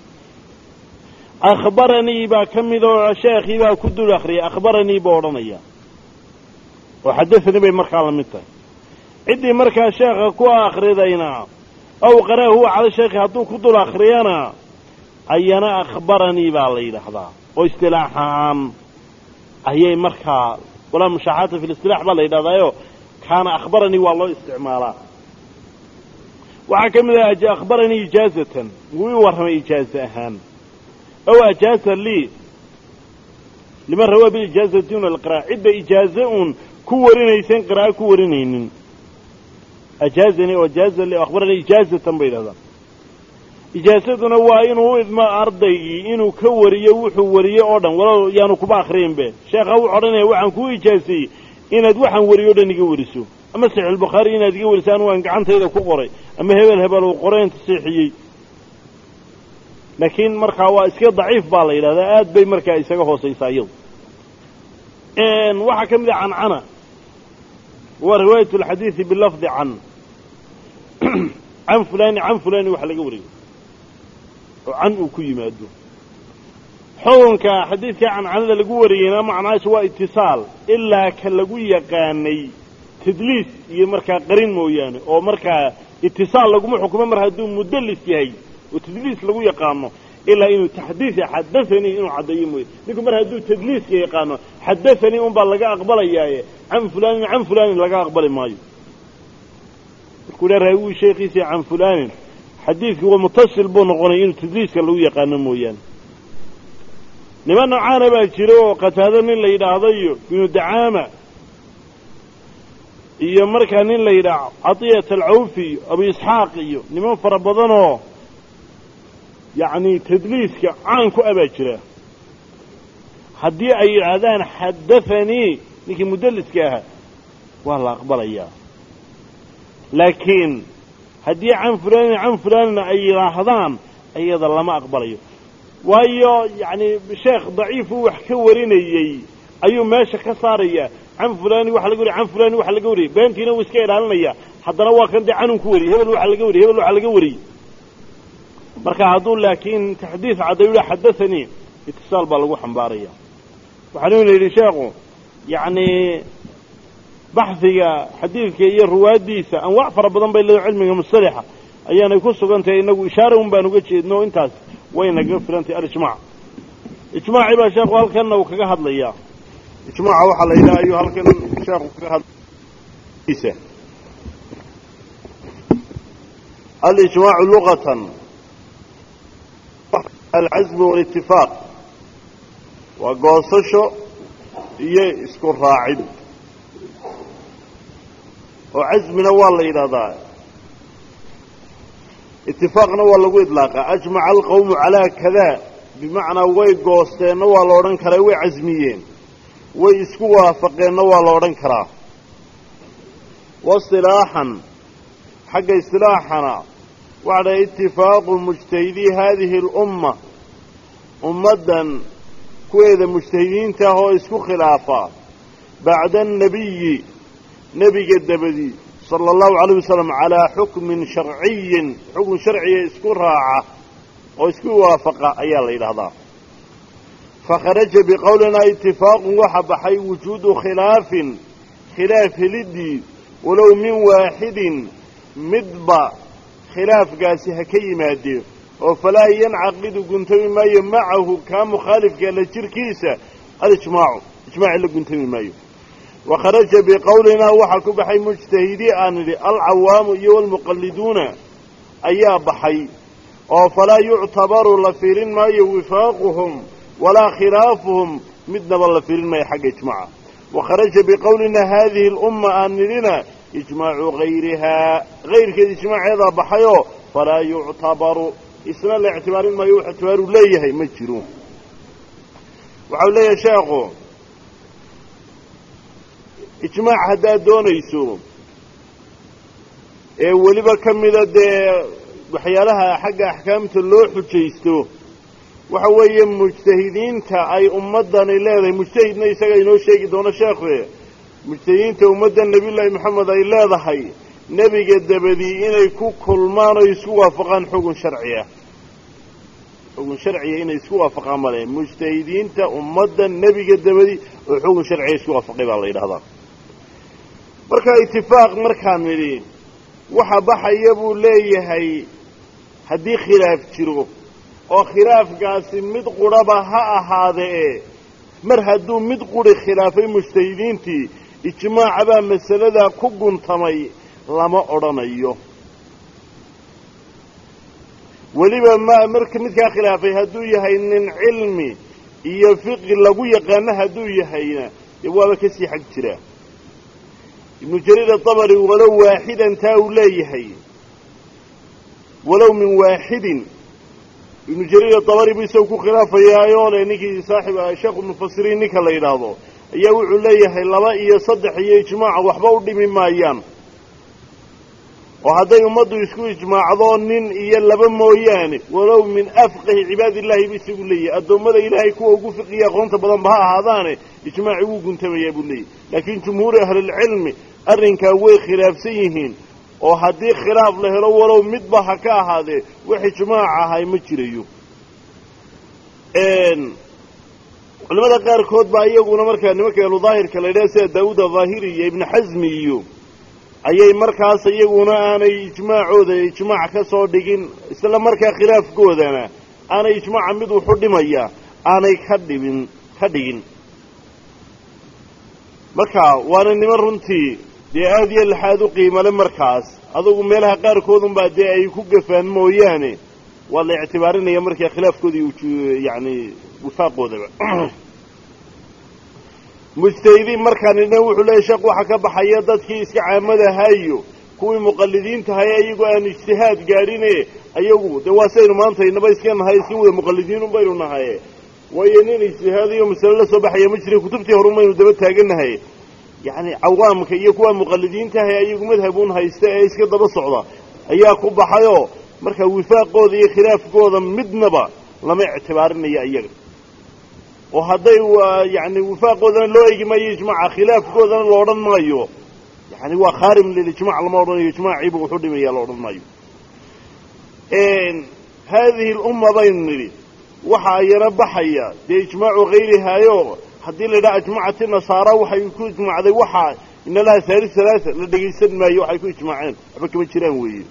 S1: أخبرني بقى كم ذو شيخي بقى كدو الأخري أخبرني بأورانا يا وحدثني بقى مرخا على متحي عدي مرخا شيخ كو أخري دينا أو قرأ هو على الشيخ هدو كدو الأخريانا أينا أخبرني بالله لحظة واستلاحا أهي مركا ولا مشاحات في الاستلاح بالله لحظة كان أخبرني والله استعمالا وحكم إذا أخبرني إجازة ويورهم إجازة أهان أو أجازة لي لمن روى بالإجازة دون القراء عدة إجازة كورين يسين قراء كورينين أجازني وأجاز لي أخبرني إجازة بين هذا إجازتنا وإنه إذ ما أرضي إنه كوري وحو وري أودا ولا يعني كبا آخرين به شيخ أو عرنا وعن كو إجازي إن أدوحن وري أودا نجورسو أما سيح البخاري إن أدجورسان وأن قعنت هذا كقري أما هبل هبل وقرين تصيحي لكن مركا واسكي ضعيف بالله إلى هذا آد بي مركا يسقه سيسايل إن وحكم ذا عن عنا ورواية الحديث باللفظ عن عن فلان عن فلان وحلا قوري عن وكي ما أدو حونك حديث عن عن القوري معناه سواء اتصال إلا كالقوية قاني تدليس يمركا قرين موياني أو مركا اتصال لقوم حكومة مرها دون مدلس يهي وتدليس لقوية قانو إلا إنه تحديث حدثني إنه عدي موي نقول مرها دون تدليس يهي قانو حدثني أم باللقاء أقبل إياه عن فلان عن فلان لقاء أقبل مايو كل رأيوي شيخي عن فلان حديث هو متصل بون غنيين تدريس كاللو يقان مويان لمن نوعانا باكيرو قد هذا من اللي يدعضيه كنو دعامة إيا مركا من اللي يدع عطية العوفي أبو إسحاق إيو لمن فربضانه يعني تدريس كعنكو أباكيره حدي أي عذان حدثني لكن مدلس كاها والله أقبل إياه لكن هدي عن فلان عن فلان أي راحضان أيضا لما أقبله وهي يعني شيخ ضعيف وحكي وريني أيو ماشي كصارية عن فلان وحلا قوري عن فلان وحلا قوري بنتينا وسكير هالنية حتى لو كان دي عنهم كوري هبل وحلا قوري هبل وحلا قوري مركا هدول لكن تحديث عدوية حدثني اتصال بالغو حنبارية وحنون لي شيخه يعني بحثي حديثك هي رواديسة أنواع فربضان بين العلم المصطلحة أيانا يكون سوغانت إنه إشارة بانو قتش إنه إنتاس وين قفل أنت الإجماع إجماع إبا شيخ وهالكنا وكاقهد ليا إجماع وحل إلى أيها هالكنا شيخ وكاقهد ليسة الإجماع لغة
S2: العزم والاتفاق وقوصشو يسكن راعد وعزمنا والله إلى ذا اتفاقنا والله إطلاقا أجمع القوم على كذا بمعنى وي قوستين والله ورن كرا وي عزميين ويسكوا وافقين والله ورن كرا واصطلاحا حق اصطلاحنا وعلى اتفاق مجتهدي هذه الأمة أمدا كويدا مجتهدين تاهو اسكو خلافا بعد النبي نبي الدبدي صلى الله عليه وسلم على حكم شرعي حكم شرعي اسكو راعة واسكو وافق ايال الى هذا فخرج بقولنا اتفاق وحب حي وجود خلاف خلاف لدي ولو من واحد مدبع خلاف قاسي هكي مادي وفلا ينعقد قنتمي مايو معه كمخالف قال الشركيسة الاجماع اجماع اللي قنتمي مايو وخرج بقولنا وحكو بحي مجتهدي آن العوام والمقلدون أيا بحي وفلا يعتبر لفيرين مايو وفاقهم ولا خلافهم مدنا باللفيرين مايو حق اجماع وخرج بقولنا هذه الأمة آن لنا إجماع غيرها غير كذا إجماع هذا بحيو فلا يعتبر إسنا الاعتبار ما يعتبر ليه مجرون وعليه يا شيخو إجماع هذا دون يسوم إيه ولبا كمل ده وحيالها حق أحكام اللوح وجيستو وحوي مجتهدين تا أي أمدان إلا مجتهدنا يسقى إنه شيء دون شيخه مجتهدين تا أمدان نبي الله محمد إلا ذا حي نبي قد بدي إنه يكون كل ما يسوى فقان حكم شرعية حكم شرعية إنه يسوى فقان مالين مجتهدين تا أمدان نبي قد بدي وحكم شرعية يسوى فقان الله هذا مركا اتفاق مركا ملين وحبا يبو ليه هاي هدي خلاف جرو oo khilaafkaasi mid quraba ha ahaadee mar hadduu mid quri khilaafay mujtahidiintii ijmaaca baa masalada ku guntamay lama odhanayo weliba ma marka midkaa khilaafay hadduu yahay nin cilmi iyo fiqi lagu yaqaano hadduu yahayna waaba kasii xag jira ibnu jariir atabari walow waaxidan taa uu leeyahay walow min waaxidin ابن جرير الطبري بيسوكو خلافه يا يوله نيكي صاحب شيخ المفسرين نيكا لا يراهدو ايا وحو ليهي لبا iyo saddex iyo ijmaac waxba u dhimi maayaan oo haday umadu isku ijmaacdo nin iyo laba mooyaane walow min afqih ibadillahi bisugu leeyahay adoomada ilaahay kuwa ugu fiqiya qoonta badan ba ahaadaane ijmaaci uu guntamaya buu leeyahay laakiin jumhuur ahli ilmi arrinka way khilaafsan yihiin oo haddii khilaaf la helo walow midba ha ka ahaadee wax ijmaac ahay ma jirayo culimada qaarkood baa iyaguna markaa nimanka ahlu daahirka la yidhaha sida daawuud ahaahiri iyo ibnu xasmi iyo ayay markaas iyaguna aanay ijmaacooda ijmaac ka soo dhigin isla markaa khilaafkoodana aanay ijmaaca mid wuxu dhimaya aanay ka dhibin ka dhigin marka waana niman runtii dee aada iyo laxaad u qiimale markaas adugu meelaha qaarkoodun baa dee ay ku gafaan mooyaane waa la ictibaarinaya markaa khilaafkoodii yani wifaaqoodaba mujtahidiin markaanina wuxuu leeyahy sheekh waxa ka baxaya dadkii iska caamadahayo kuwii muqallidiintahay ayagoo aan ijtihaad gaadhine ayagu dee waa saynu maanta inaba iska nahay iska wada muqallidiin un baynu nahaye waayo nin ijtihaadiyo masale la soo baxaya ma jira kutubtii horumaynu daba taagannahay يعني عوامك يكون مقلدين تهي أيكم مذهبون هايستا إسكا دبا صعدا أياكو بحيو مركا وفاق قوذي خلاف قوذا مدنبا لما اعتبارنا يا أيك وهذا يعني وفاق قوذا لو يجي ما يجمع خلاف قوذا لورن مايو يعني هو خارم للإجماع المورن يجمع عيب وحد ميا لورن مايو إن هذه الأمة بينني وحا يربحيا دي إجماع غيرها يو haddii la yidhaha ajmacati nasaara waxay ku ijmaacday waxaa ina laha saari salaasa la dhegaysan maayo waxay ku ijmaaceen waxba kama jiraan weeye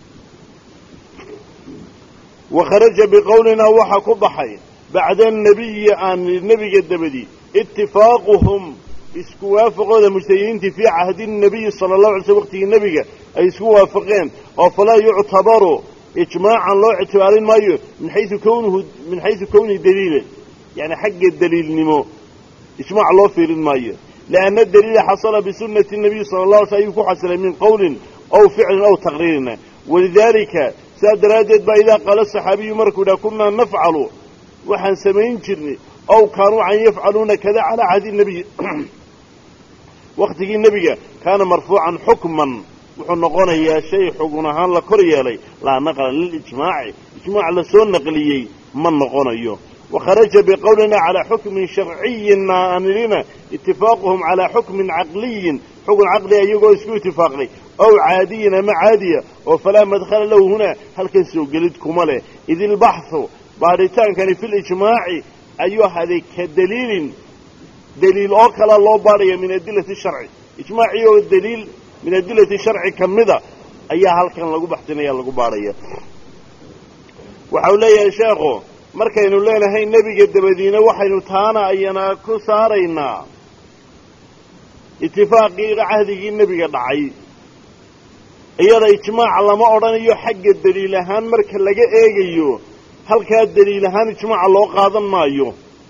S2: wakharaja biqowlina waxa ku baxay bacda annabiyi aan nebiga dabadii itifaaquhum isku waafaqooda mujtahidiintii fii cahdi nabiyi sala allahu alay slm waqtigii nebiga ay isku waafaqeen oo falaa yuctabaru ijmaacan loo ictibaarin maayo min xaysu kownuhu min xaysu kownihi daliilan yani xagga daliilnimo ijmaac loo fiirin maayo lianna daliila xasala bisunnati nabiyi sala allah alay sl ayuu ku xasilay min qowlin aw ficlin aw taqriirina walidaalika sidaa daraaddeed baa idaa qaala saxaabiyu markuu idhaha kunnaa nafcalu waxaan samayn jirnay aw kaanuu can yafcaluuna kada calaa cahdi nebiyi waktigii nebiga kaana marfuucan xukman wuxuu noqonayaa shay xugun ahaan la kor yeelay laa naqla lilijmaaci ijmaac lasoo naqliyey ma noqonayo wakharaja biqowlina calaa xukmin sharciyin aanilina itifaaquhum calaa xukmin caqliyin xukun caqliga iyagoo isku itifaaqday ow caadiyin ama caadiya oo falaa madkhala lahu hunaa halkan soo gelid kuma leh id ilbaxhu baadhitaankani fi lijmaaci ayuu ahaday ka daliilin daliil oo kala loo baadhaya min adilati sharci ijmaacii oo daliil min adilati sharci ka mida ayaa halkan lagu baxsinaya lagu baadhaya waxau leeyahay sheekhu markaynu leenahay nebiga dabadiina waxaynu taana ayana ku saaraynaa itifaaqii cahdigii nebiga dhacay iyada ijmaac lama odhanayo xagga daliil ahaan marka laga eegayo halkaa daliil ahaan ijmaaca loo qaadan maayo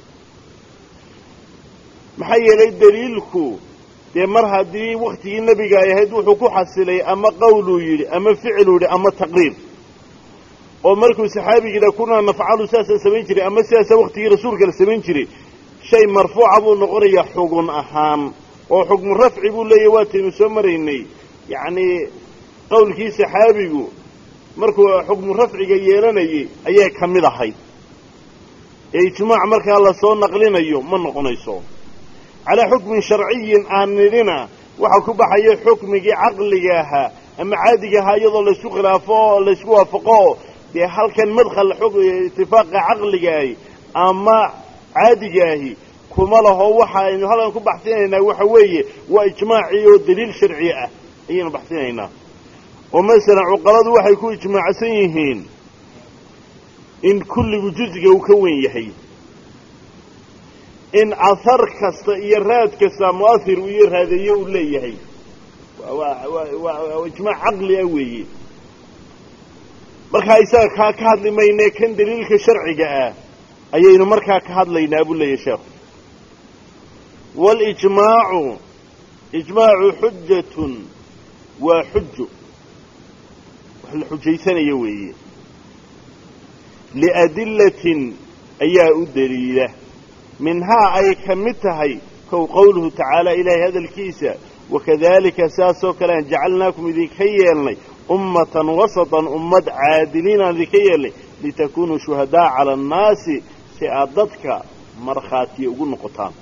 S2: maxaa yeelay daliilku dee mar haddii waktigii nebiga ay ahayd wuxuu ku xasilay ama qowluu yidhi ama ficiluu yidhi ama taqriir oo markuu saxaabigi yidhaha kunaa nafcalu sidaasaan samayn jiray ama sidaasaa waktigii rasuulka la samayn jiray shay marfuuca buu noqonayaa xugun ahaan oo xukmu rafci buu leeyahy waataynu soo maraynay yacnii qowlkii saxaabigu markuu xukmu rafciga yeelanayay ayay ka mid ahayd ee ijmaac markaa lasoo naqlinayo ma noqonayso calaa xukmin sharciyin aan nidhina waxaa ku baxaya xukmigii caqliga ahaa ama caadiga ahaa iyadoo laysku khilaafo oo laysku waafaqo dee halkan madkhal itifaaqa caqligaahi ama caadigaahi kuma laho waxaaynu halkan ku baxsinaynaa waxa weeye waa ijmaacii oo daliil sharci ah ayaynu baxsinaynaa oo masalan cuqaladu waxay ku ijmaacsan yihiin in kulligu jusga uu ka wen yahay in ahar kasta iyo raad kasta mu'ahir iyo raadeeyo uu leeyahay waa ijmaac caqli ah weeye markaa isaga kaa ka hadli maynee kan daliilka sharciga ah ayaynu markaa ka hadlaynaa buu leeyahay sheekhu waalijmaacu ijmaacu xujatun waa xujo wax la xujaysanayo weeye liadillatin ayaa u daliila minhaa ay ka mid tahay kow qowluhu tacaala ilaahay hadalkiisa wakadalika saasoo kale aan jacalnaakum idinka yeelnay ummatan wasatan ummad caadiliinaan idinka yeelnay litakunuu shuhadaa cala annaasi si aad dadka markhaatiya ugu noqotaan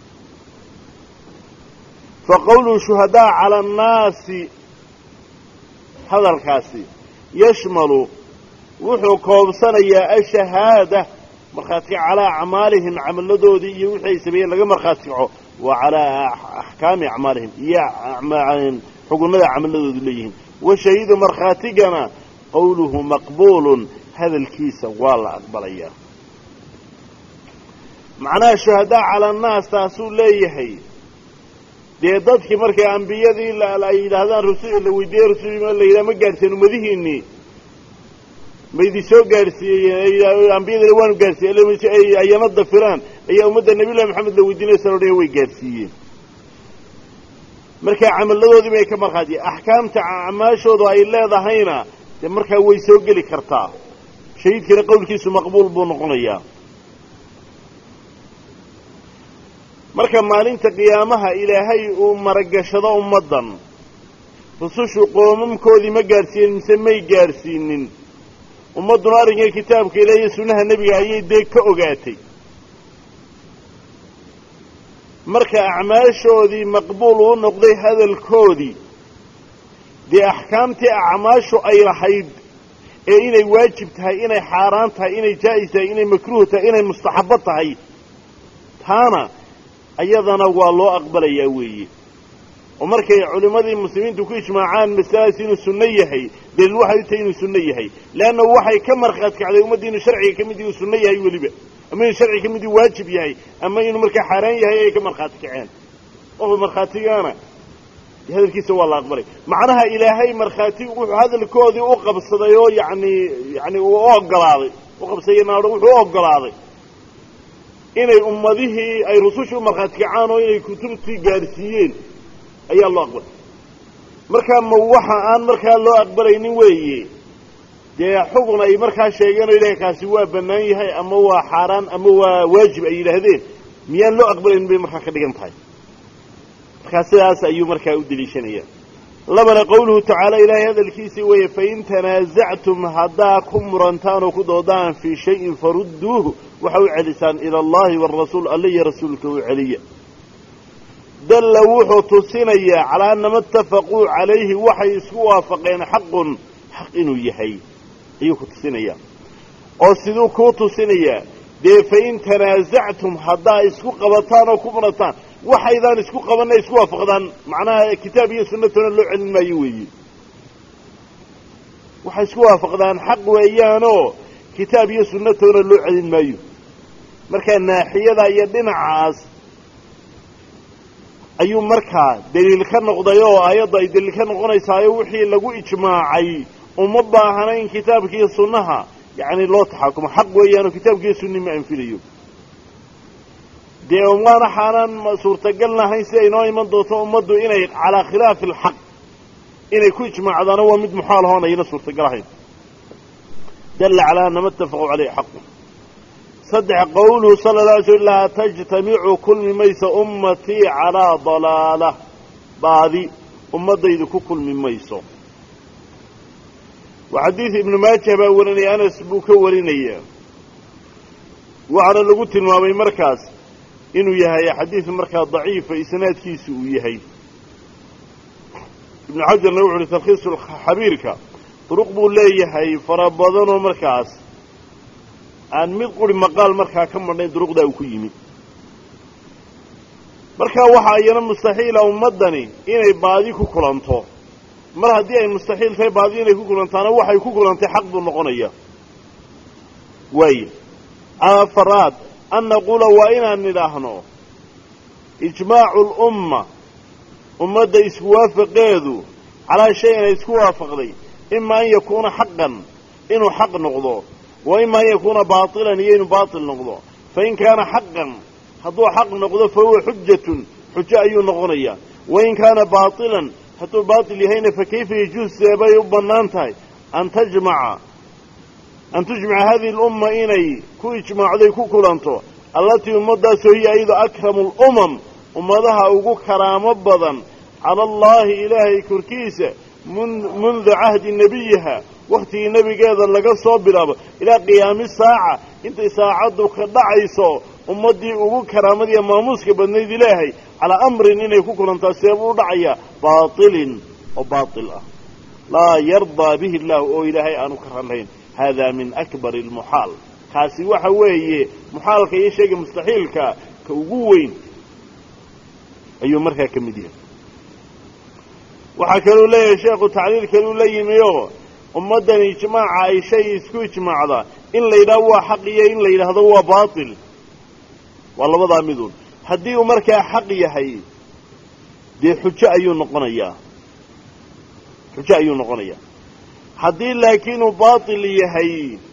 S2: fa qowluhu shuhadaa cala annaasi hadalkaasi yashmalu wuxuu koobsanayaa ashahaada markhaatiga calaa acmaalihim camalladoodii iyo wixii ay sameeyeen laga markhaati kaco wa calaa axkaami acmaalihim iyo xugunnada camalladoodu leeyihiin washahiidu markhaatigana qowluhu maqbuulun hadalkiisa waa la aqbalayaa macnaha shuhadaa cala annaas taasuu leeyahay dee dadkii markay ambiyadii ay yidhaahdaan rusul la weydiiyey rasul la yidhaha ma gaadhseen ummadihiinii ma idin soo gaadhsiiyey ambiyadina waanu gaadhsiiyey ayana dafiraan ayaa ummadda nabiyullahi maxamed la weydiinaysa o dhan way gaadhsiiyeen markaa camalladoodii bay ka markhaatiye axkaamta acmaashooda ay leedahayna dee markaa way soo geli kartaa shahiidkana qowlkiisu maqbuul buu noqonayaa marka maalinta qiyaamaha ilaahay uu maragashado ummaddan rusushu qoomamkoodii ma gaadhsiiyeen mise may gaadhsiinin ummadduna arrinka kitaabka ilaah iyo sunnaha nebiga ayay dee ka ogaatay marka acmaashoodii maqbuul uu noqday hadalkoodii dee axkaamtii acmaashu ay lahayd ee inay waajib tahay inay xaaraan tahay inay jaa'is tahay inay makruuh tahay inay mustaxabbo tahay taana ayadana waa loo aqbalayaa weeye oo markay culimmadii muslimiintu ku ijmaacaan masaladaas inuu sunno yahay daliil waxay u tahay inuu sunno yahay leannahu waxay ka markhaati kacday ummaddii inuu sharciga ka mid inuu sunno yahay weliba ama inuu sharciga ka mid uu waajib yahay ama inuu markaa xaaraan yahay ay ka markhaati kaceen oo markhaatigaana hadalkiisa waa la aqbalay macnaha ilaahay markhaati wuxuu hadalkoodii u qabsaday oo yacni yacni uu ogolaaday u qabsayay naadho wuxuu u ogolaaday inay ummadihii ay rususha u markhaati kacaan oo inay kutubtii gaadhsiiyeen ayaa loo aqbalay markaa ma waxa aan markaa loo aqbalaynin weeye dee xugun ay markaa sheegeen oo ilahay kaasi waa bannaan yahay ama waa xaaraan ama waa waajib ay yidhaahdeen miyaan loo aqbalaynin bay markaa ka dhigan tahay markaa sidaas ayuu markaa u deliishanaya labana qowluhu tacaala ilaahay hadalkiisii weeye fain tanaasactum haddaa ku murantaan oo ku doodaan fii shayin farudduuhu waxa u celisaan ila allahi waarasuul alle iyo rasuulka u celiya dalla wuxuu tusinayaa calaa anama itafaquu calayhi waxay isku waafaqeen xaqun xaq inuu yahay ayuu ku tusinayaa oo siduu kuu tusinayaa dee fain tanaasactum haddaa isku qabataan oo ku murantaan waxaydaan isku qabanna isku waafaqdaan macnaha kitaab iyo sunnatona loo celin maayo weeye waxay isku waafaqdaan xaq weeyaanoo kitaab iyo sunnatona loo celin maayo markaa naaxiyada iyo dhinacaas ayuu markaa deliil ka noqday oo aayadda ay deliil ka noqonaysaayo wixii lagu ijmaacay uma baahana in kitaabka iyo sunnaha yacni loo taxakumo xaq weeyaanoo kitaabka iyo sunni ma anfilayo dee waana xaanaan suurtagal lahayn si ay noo iman doonto ummaddu inay calaa khilaafi alxaq inay ku ijmaacdaano waa mid muxaal ahoon ayna suurtagal ahayn dalla calaa anama itafaquu caleyhi xaqu saddex qowluhu sala la alay sl laa tajtamicu kulmi mayso ummatii calaa dalaalah baadi ummaddaydu ku kulmi mayso waa xadiid ibnu maajah baa warinaya anas buu ka warinaya waxaana lagu tilmaamay markaas inuu yahay xadiid markaa daciifa isnaadkiisu uu yahay ibnu xajarna wuxu uhi talkhiisu xabiirka duruq buu leeyahay fara badanoo markaas aan mid quri maqaal markaa ka madhnayn duruqdaa uu ku yimid markaa waxaa iyana mustaxiila ummaddani inay baadi ku kulanto mar haddii ay mustaxiil tahay baadi inay ku kulantaana waxay ku kulantay xaq buu noqonaya waaye afaraad an naquula waa inaan nidhaahno ijmaacu lumma ummadda isku waafaqeedu calaa shayin ay isku waafaqday ima an yakuuna xaqan inuu xaq noqdo wa ima an yakuuna baatilan iyo inuu baatil noqdo fain kaana xaqan hadduu xaq noqdo fa huwa xujatun xujo ayuu noqonayaa wain kaana baatilan hadduu baatil yahayna fa kayfa yajuus seebay u bannaan tahay an tajmaca an tujmaca hadihi alumma inay ku ijmaacday ku kulanto allatii ummaddaasoo hiya iyadoo akramu alumam ummadaha ugu karaamo badan cala allaahi ilaahay korkiisa mundu cahdi nebiyiha wakhtigii nebigeeda laga soo bilaabo ilaa qiyaami saaca intay saacaddu ka dhacayso ummaddii ugu karaamadiiyo maamuuska badnayd ilaahay calaa amrin inay ku kulantaa seebuu u dhacayaa baatilin oo baatil ah laa yardaa bihi illaahu oo ilaahay aanu ka ralhayn haadaa min akbari almuxaal kaasi waxa weeye muxaalka iyo shayga mustaxiilka ka ugu weyn ayuu markaa ka mid yahay waxaa kaluu leeyahay sheekhu tacliil kaluu la yimi oo ummaddan ijmaaca ay shay isku ijmaacdaa in la yidhahdo waa xaq iyo in la yidhaahdo waa baatil waa labadaa midun haddii uu markaa xaq yahay dee xujo ayuu noqonayaa xujo ayuu noqonayaa haddii laakiin uu baatil yahay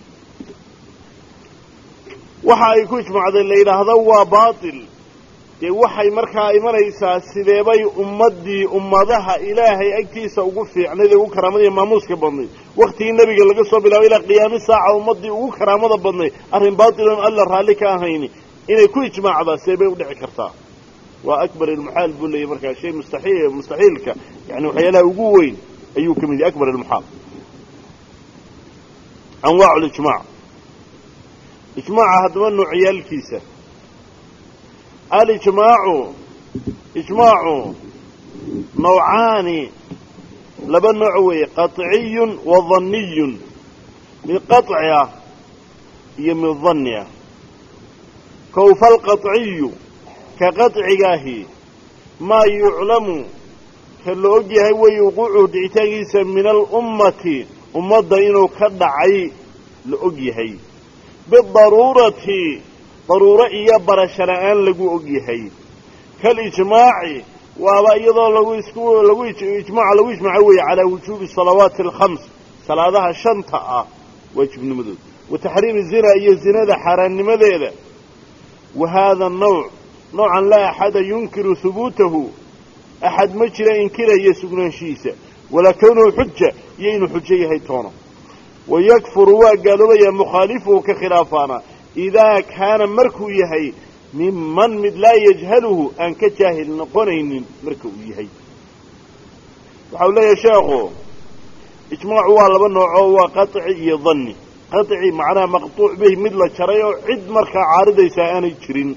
S2: waxa ay ku ijmaacday la yidhaahdo waa baatil dee waxay markaa imanaysaa sideebay ummaddii ummadaha ilaahay agtiisa ugu fiicnayd ee ugu karaamada maamuuska badnayd wakhtigii nebiga laga soo bilaabo ilaa qiyaami saaca ummaddii ugu karaamada badnayd arrin baatiloon alla raalli ka ahayni inay ku ijmaacdaa seebay u dhici kartaa waa akbar almuxaal buu leeyahy markaa shay mustaxiil mustaxiilka yani waxyaalaha ugu weyn ayuu ka mid yahay akbar almuxaal anwaacu lijmaac ijmaaca haddaba noocyaalkiisa alijmaacu ijmaacu nawcaani laba nooc weeye qaطciyun wa danniyun mid qaطci ah iyo mid danni ah kow falqaطciyu ka qaطcigaahi maa yuclamu ka la og yahay weeye wuquucuhu dhicitaankiisa min alummati ummadda inuu ka dhacay la og yahay bidaruurati daruuro iyo barasho la'aan lagu og yahay kalijmaaci waaba iyadoo lagu isku lagu ijmaaca lagu ijmaaco weeye calaa wujuubi salawaati alkhams salaadaha shanta ah waajibnimadooda wa taxriimi zina iyo zinada xaaraannimadeeda wa haada nawc noocan laa axada yunkiru hubuutahu axad ma jira inkiraya sugnaanshihiisa walaa kownuhu xuja iyo inuu xujo yahay toona wayakfuru waa gaaloobaya mukhaalifuhu ka khilaafaana idaa kaana markuu yahay miman mid laa yajhaluhu aan ka jaahil noqonaynin marka uu yahay waxa uu leeyahay sheekhu ijmaacu waa laba noocoo waa qaطci iyo danni qaطci macnaha maqtuuc bih mid la jaray oo cid markaa caaridaysaa aanay jirin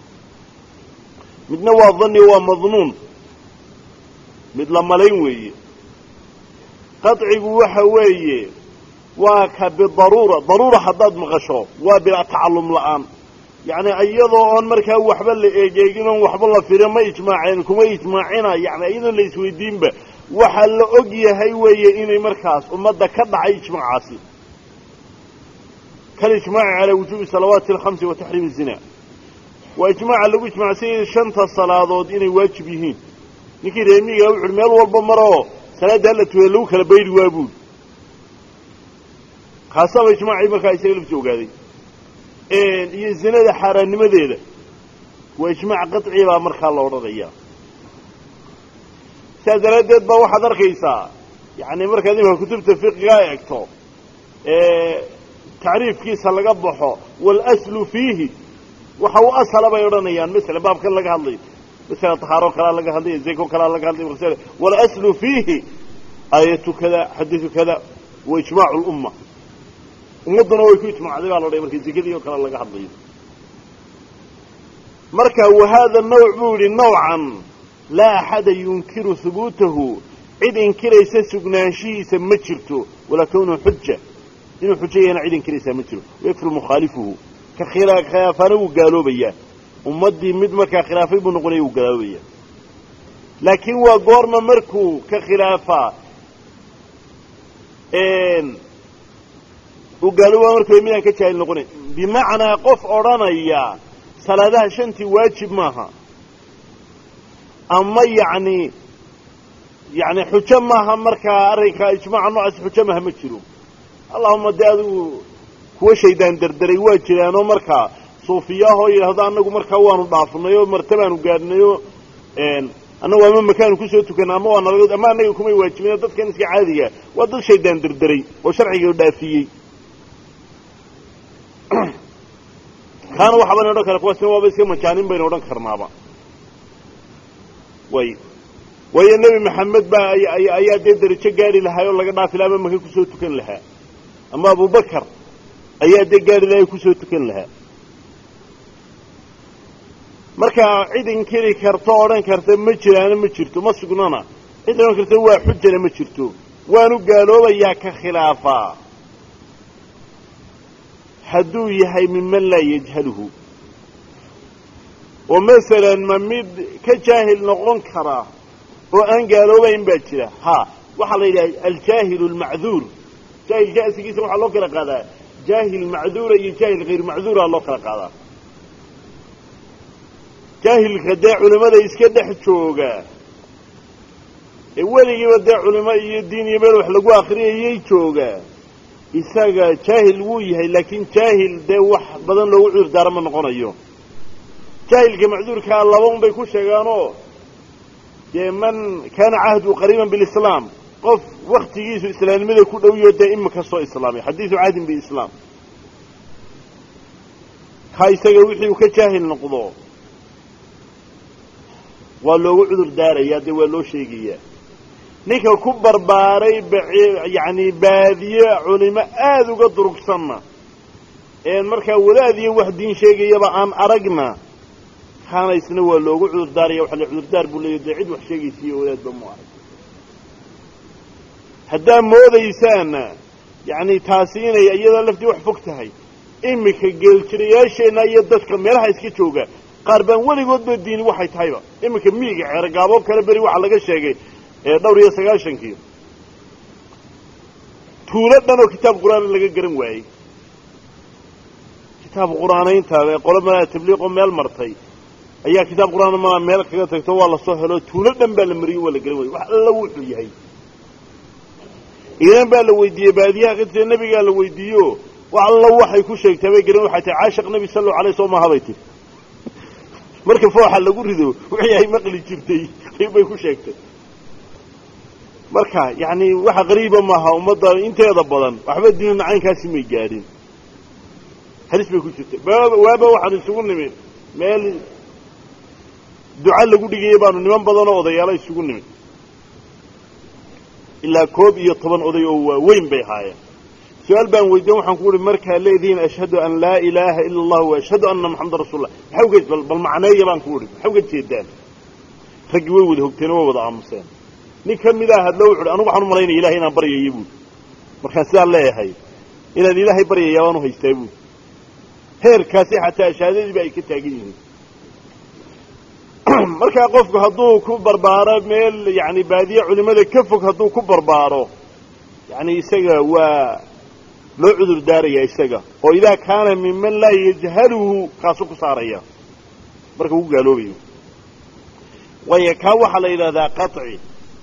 S2: midna waa danni waa madnuun mid la malayn weeye qaطcigu waxa weeye waa ka bidaruura daruura haddaad maqasho waa bilaa tacallum la'aan yacni iyadoo oon markaa waxba la eegeegin oon waxba la firin ma ijmaaceen kuma ijmaacina yani iyadoon la isweydiinba waxaa la og yahay weeye inay markaas ummadda ka dhacay ijmaacaasi kalijmaaci calaa wujuubi salawaati alkhamsi wa taxriimi zina waa ijmaaca lagu ijmacsanyay shanta salaadood inay waajib yihiin ninkii reemiga wuxuuhi meel walba maroo salaadda hala tuwee lagu kala bayri waa buuli kaasaba ijmaacii markaa isaga lafti ogaaday iyo zinada xaaraannimadeeda waa ijmaac qaطci baa markaa la odhanaya sidaas daraaddeed baa waxaad arkaysaa yani markaad imika kutubta fiqigaa eegto tacriifkiisa laga baxo waalaslu fiihi waxa u asala bay odhanayaan masala baabkan laga hadlayo masala tahaaro kalaa laga hadlaya zeko kalaa laga hadlaya waalaslu fiihi aayatu kada xadiidu kada wa ijmaacu lumma ummadduna way ku ijmaacday baa la odhaya marka zekadii oo kale laga hadlayo marka wahaada nawc buu yidhi nawcan laa axada yunkiru hubuutahu cid inkiraysa sugnaanshihiisa ma jirto walaa kownuhu xuja inuu xujo yahayna cid inkiraysaa ma jiro wayakfuru mukhaalifuhu ka khilaafaana wuu gaaloobayaa ummaddii mid markaa khilaafay buu noqonaya wuu gaaloobayaa laakiin waa goorma markuu ka khilaafaa uu gaalooba markuu midaan ka jaahil noqonayn bimacnaa qof odhanaya salaadaha shantii waajib maaha ama yacni yacni xujo maaha markaa arrinkaa ijmaaca noocaas xujo maaha ma jiro allahuma dee adigu kuwa shaydaan derderay waa jiraanoo markaa suufiyaahoo yidhaahdo annagu markaa waanu dhaafnay oo martabaanu gaadhnay oo annagu ama makaanu kusoo tukanay ama waa nalagood ama annaga kumay waajibin dadkan iska caadiga waa dad shaydaan derderay oo sharciga dhaafiyey kaana waxaban odhan kara kuwaasina waaba iska majaanin baynu odhan karnaaba way waayo nebi maxamed baa ayaa dee darajo gaari lahaa oo laga dhaafi laha ama maka kusoo tukan lahaa ama abubakar ayaa dee gaari lahaa oo kusoo tukan lahaa marka cid inkiri karto odhan karta ma jiraana ma jirto ma sugnana cid odhan karta waa xujana ma jirto waanu gaaloobayaa ka khilaafaa hadduu yahay miman laa yajhaluhu oo masalan ma mid ka jaahil noqon kara oo aan gaaloobayn baa jira ha waxaa la yidhaha aljaahilu almacduur jaahilka asigiisa waxaa loo kala qaadaa jaahil macduura iyo jaahil hayr macduura loo kala qaadaa jaahilka dee culimmada iska dhex jooga ee weligiiba dee culimo iyo diin iyo meel wax lagu akriyayay jooga isaga jaahil wuu yahay laakiin jaahil dee wax badan loogu cudur daara ma noqonayo jaahilka macduurkaa laba un bay ku sheegaanoo dee man kaana cahdu qariiban bilislaam qof waktigiisu islaamnimada ku dhowiyo dee imika soo islaamay xadiidu cahdin biislaam ka isaga wixii uu ka jaahil noqdo waa loogu cudur daarayaa dee waa loo sheegayaa ninka ku barbaaray yacni baadiye culimo aada uga durugsanna een markaa wadaadiyo wax diin sheegayaba aan aragna kaana isna waa loogu cudur daaraya waxa la cudurdaar buu leeyahy dee cid wax sheegaysiiyo wadaadba mu arag haddaa moodaysaana yacni taasi inay iyadaa laftii wax fog tahay iminka geeljirayaasheenna iyo dadka meelaha iska jooga qaar baan weligoodba diini waxay tahayba iminka miyiga ceergaaboo kale beri waxaa laga sheegay ee dhowr iyo sagaashankii tuulo dhan oo kitaab qur-aan laga garan waayey kitaab qur-aanaynta ee qolo malaa tabliiqoo meel martay ayaa kitaab quraan ma meel kaga tagto waa la soo helo tuulo dhan baa la mariyay wala galay wax alla wuxuu yahay idan baa la weydiiyay baadiyaha qadka nabiga la weydiiyo wax alla waxay ku sheegtay bay garan waxa tahay caashiq nabi sallallahu alayhi wasallam habayti marka fooxa lagu rido wixii ay maqli jirtay bay ku sheegtay marka yaani waxa qariiba ma aha umada inteeda badan waxba diin nacaynkaasi may gaadin halis bay ku jirtay waaba waxaan isugu nimid meel duca lagu dhigay baanu niman badan oo odayaal isugu nimid ilaa koob iyo toban oday oo waaweyn bay haayeen su'aal baan weydiin waxaan ku yiri marka leediin ashhadu an la ilaha illa allah wa ashhadu anna muhammadar rasuulullah xawgeed bal bal macneeyo baan ku yiri xawgeed jeedaan rag way wada hogteen oo wada aamuseen nin kamid ah hadlo wuxuu anigu waxaan u maleynay ilaahay inaan baryayo buu marka sidaa leeyahay inaan ilaahay baryayo waan u haystay buu heerkaasi xataa shahaadadii bay ka taagan yihiin marka qofku hadduu ku barbaaro meel yaani baadiye culimada ka fog hadduu ku barbaaro yaani isaga waa loo cudur daaraya isaga oo idaa kaana mimman laa yajhaluhu kaasu ku saaraya marka uu gaaloobayo waya ka waxa la yiraahdaa qat'i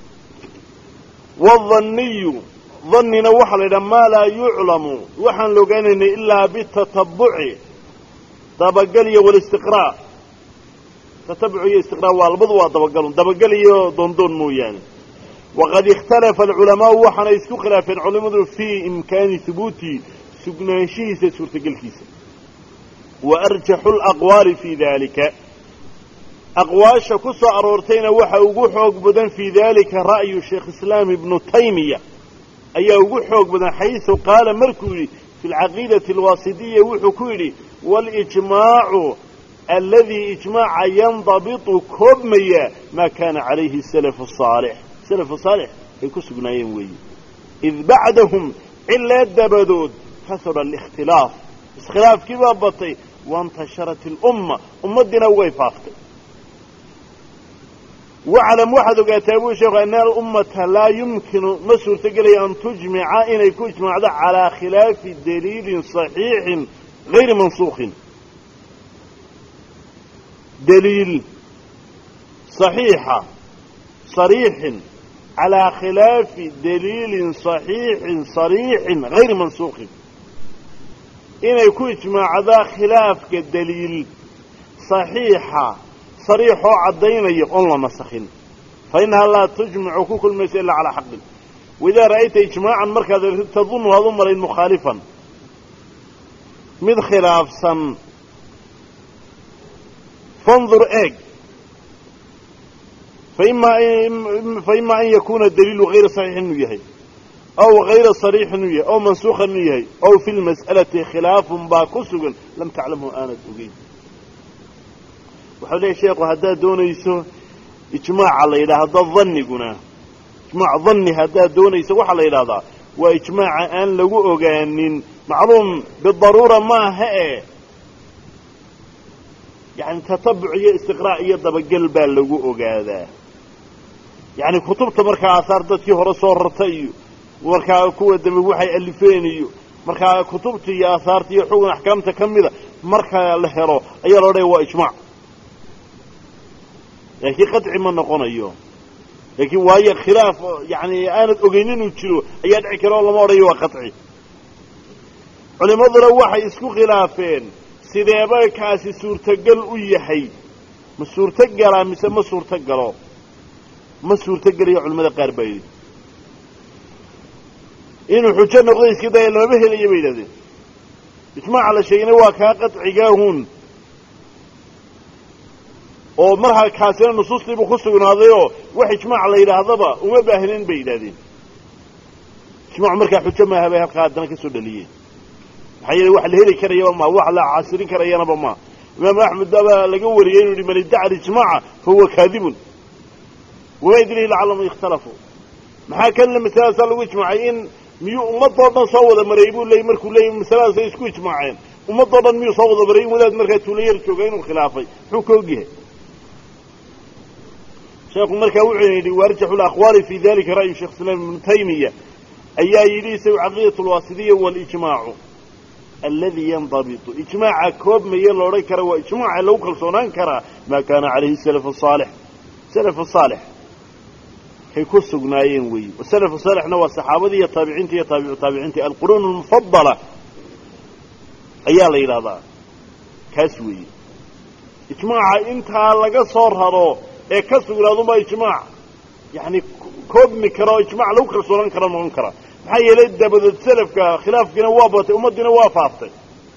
S2: wadhanniyu dhannina waxa la yiraahdaa ma la yu'lamu waxaan loogaanaynay illa bitatabbu'i dabagal iyo wal istiqraa تتبع استقراء والبض ودبقل دبقل يدندون مويان وقد اختلف العلماء وحنا يسكو خلاف العلماء في إمكان ثبوت سجناشيس سورة الكيسة وأرجح الأقوال في ذلك أقواش كسو أرورتين وحا وقوحوك بدن في ذلك رأي الشيخ الإسلام ابن تيمية أي وقوحوك بدن حيث قال مركوري في العقيدة الواسطية وحكوري والإجماع الذي إجماع ينضبط كبمية ما كان عليه السلف الصالح السلف الصالح يكسبنا ينوي إذ بعدهم إلا الدبدود كثر الاختلاف اختلاف كيف بطي وانتشرت الأمة أمدنا ويفاقت وعلم واحد قاتبوا شيخ أن الأمة لا يمكن مسور تقلي أن تجمع إن يكون اجمع على خلاف دليل صحيح غير منسوخ دليل صحيحة صريح على خلاف دليل صحيح صريح غير منسوخ إن يكون مع ذا خلاف كالدليل صحيحة صريح عدين يقول مسخين فإنها لا تجمع كل مسألة على حق وإذا رأيت إجماعا مركز تظن هذا أمر مخالفا من خلاف سن فانظر ايج فإما, فإما أن يكون الدليل غير صحيح نيهي أو غير صريح نيهي أو منسوخ نيهي أو في المسألة خلاف باكسق لم تعلمه آنة أجيب وحولي الشيخ هذا دون يسو إجماع على إله هذا الظن قنا إجماع ظني هذا دون يسو على إله هذا وإجماع أن لقوء أن معلوم بالضرورة ما هي يعني تتبعية استقرائية دبقل باللقوء هذا يعني كتبت مركا آثار دتي هورا صورتي ومركا كوة دموحي ألفيني مركا كتبتي آثارتي حقن أحكام تكملة مركا لحرو أي رأي وإجماع لكن قطع من نقون أيوه لكن وهي خلاف يعني آنة أغينين وتشلو أي أدعي كرا الله موري وقطعي علماء ضروا يسكو خلافين sideeba kaasi suurtagal u yahay ma suurtagal mise ma suurtagalo ma suurtagal iyo culimada qaar bay inuu xujo noqdo iska day laba helayo bay yiraahdeen ijmaac la sheegay waa ka qadcigaahun oo marha kaasina nusuustii ku sugnaaday oo wax ijmaac la yiraahdaba uma baahnin bay yiraahdeen ijmaac marka xujo ma habay halka hadana ka soo dhaliyay حيث واحد هيري كريه ما واحد لا عاصرين كريه أنا بما إمام أحمد دابا لقوا وريين لمن ادعى الإجماع فهو كاذب وما يدري لعلهم يختلفوا ما كان المثال صاروا إجماعين ميو مضطر نصوّد مريبو اللي يمركوا اللي مثلا سيسكوا إجماعين ومضطر ميو صوّد مريبو ولاد مركات ولير شوقين وخلافي حكوا جه شيخ مركا وعيني وارجح الأقوال في ذلك رأي الشيخ الإسلام ابن تيمية أي يليس عقيدة الواسطية والإجماع الذي ينضبط إجماع كوب من يلوري كرا وإجماع لو كالصونان كرا ما كان عليه السلف الصالح سلف الصالح هيكون سجناين وي والسلف الصالح نوى الصحابة دي يتابعين يتابع تابعين القرون المفضلة أيال إلى هذا كسوي إجماع أنت لقى صار هرو إيه كسوي لازم ما إجماع يعني كوب مكرا إجماع لو كالصونان كرا ما كرا هاي ليد بدل السلف كخلاف جنوابه ومدنا وافاته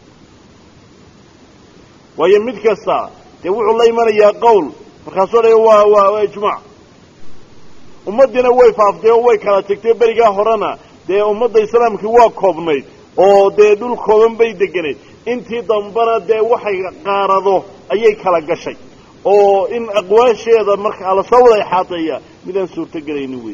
S2: ويمد كسا يقول الله يمن يا قول فخاصة هو هو إجماع ومدنا وافاته هو كلا تكتب برجع هرنا ده ومد الإسلام كوا كوبني أو ده دول كوبن بيدقني أنتي ضمبنا ده وحي قارضه أي كلا قشي أو إن أقوى شيء هذا مرخ على صولة حاطية مدن سور تجرينوي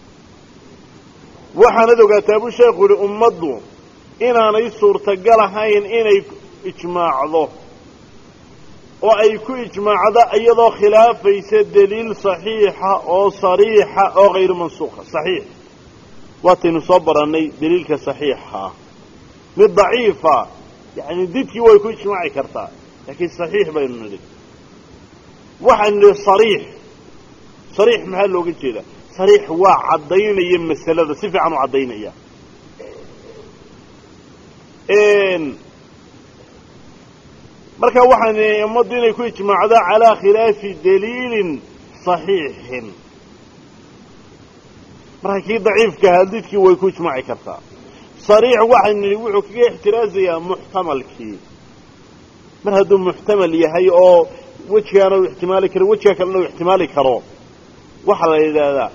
S2: waxaan adogaataa sheekhu ri ummaddu inaanay suurtagal ahayn inay ijmaacdo oo ay ku ijmaacdo iyadoo khilaafaysa daliil saxiixa oo sariixa oo غير mansuuqa saxiix waataynu soo baranay daliilka saxiixa mid daciifa yani didkii way ku ijmaaci kartaa laakiin saxiix baynu nidhi waxaan nidhi sariix sariix maxaa looga jeedaa صريح وعدينا يم مسألة صفة عنه عدينا إياه إن مركا واحد يمضينا يكون اجماع ذا على خلاف دليل صحيح مركا كي ضعيف كهالديتك ويكون اجماعي كرتا صريح واحد يوحو كي احترازي محتمل كي مركا دون محتمل يهي او وجه كانوا احتمالي كرو وجه كانوا احتمالي كرو وحلا إذا ذا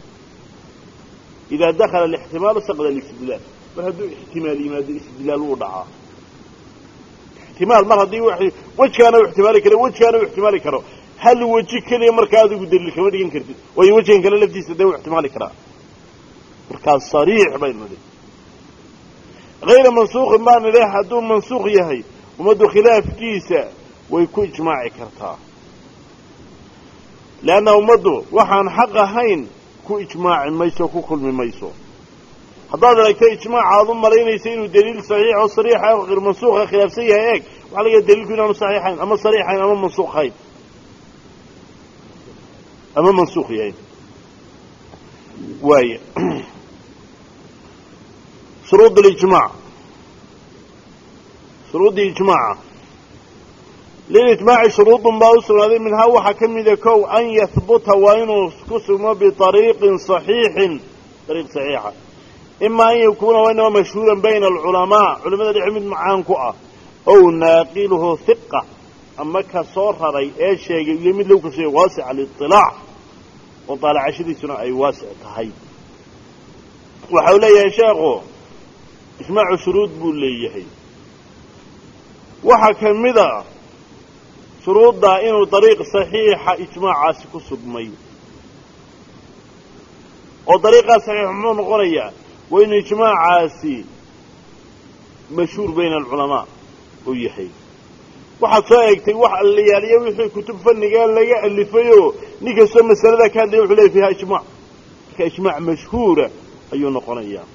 S2: إذا دخل الاحتمال سقط الاستدلال فهذا احتمالي ما هذا استدلال وضعه احتمال مرة دي واحد وجه كانوا احتمالي كرو وجه كانوا احتمالي كرو هل وجه كلي مركز يقدر لك ما دين كرت وي وجه كان لفتي استدلال احتمالي كرا مركز صريح بين ذي غير منسوخ ما نلاقي حدون منسوخ يهي ومدو خلاف كيسة ويكون اجماعي كرتا لأنه مدو وحان حق هين كو إجماع ميسو كو كل من ميسو هذا لك إجماع عظم مرين يسينوا دليل صحيح أو صريح أو غير منسوخ خلاف سيئة هيك وعلى الدليل كنا صحيحين أما صريحين أما منسوخين أما منسوخين وهي شروط الإجماع شروط الإجماع للإجماع شروط باوصل هذه منها وحكم ذكو أن يثبت وإنه كسم بطريق صحيح طريق صحيحة إما أن يكون وإنه مشهورا بين العلماء علماء العلم معانكوة أو ناقله ثقة أما كصور هذي إيش شيء يمد له كشيء واسع الاطلاع وطالع عشرين سنة أي واسع تهي وحوله يا شيخو إجماع شروط بوليه وحكم ذا شروط دا إنه طريق صحيح إجماع عاسكو صدمي وطريقة صحيح عمون غرية وإنه إجماع عاسي مشهور بين العلماء ويحي واحد صايقتي واحد اللي ياليه ويحي كتب فني قال لي اللي فيه نيكا سمى السنة كان لي وحليه فيها إجماع كإجماع مشهورة أيها نقرية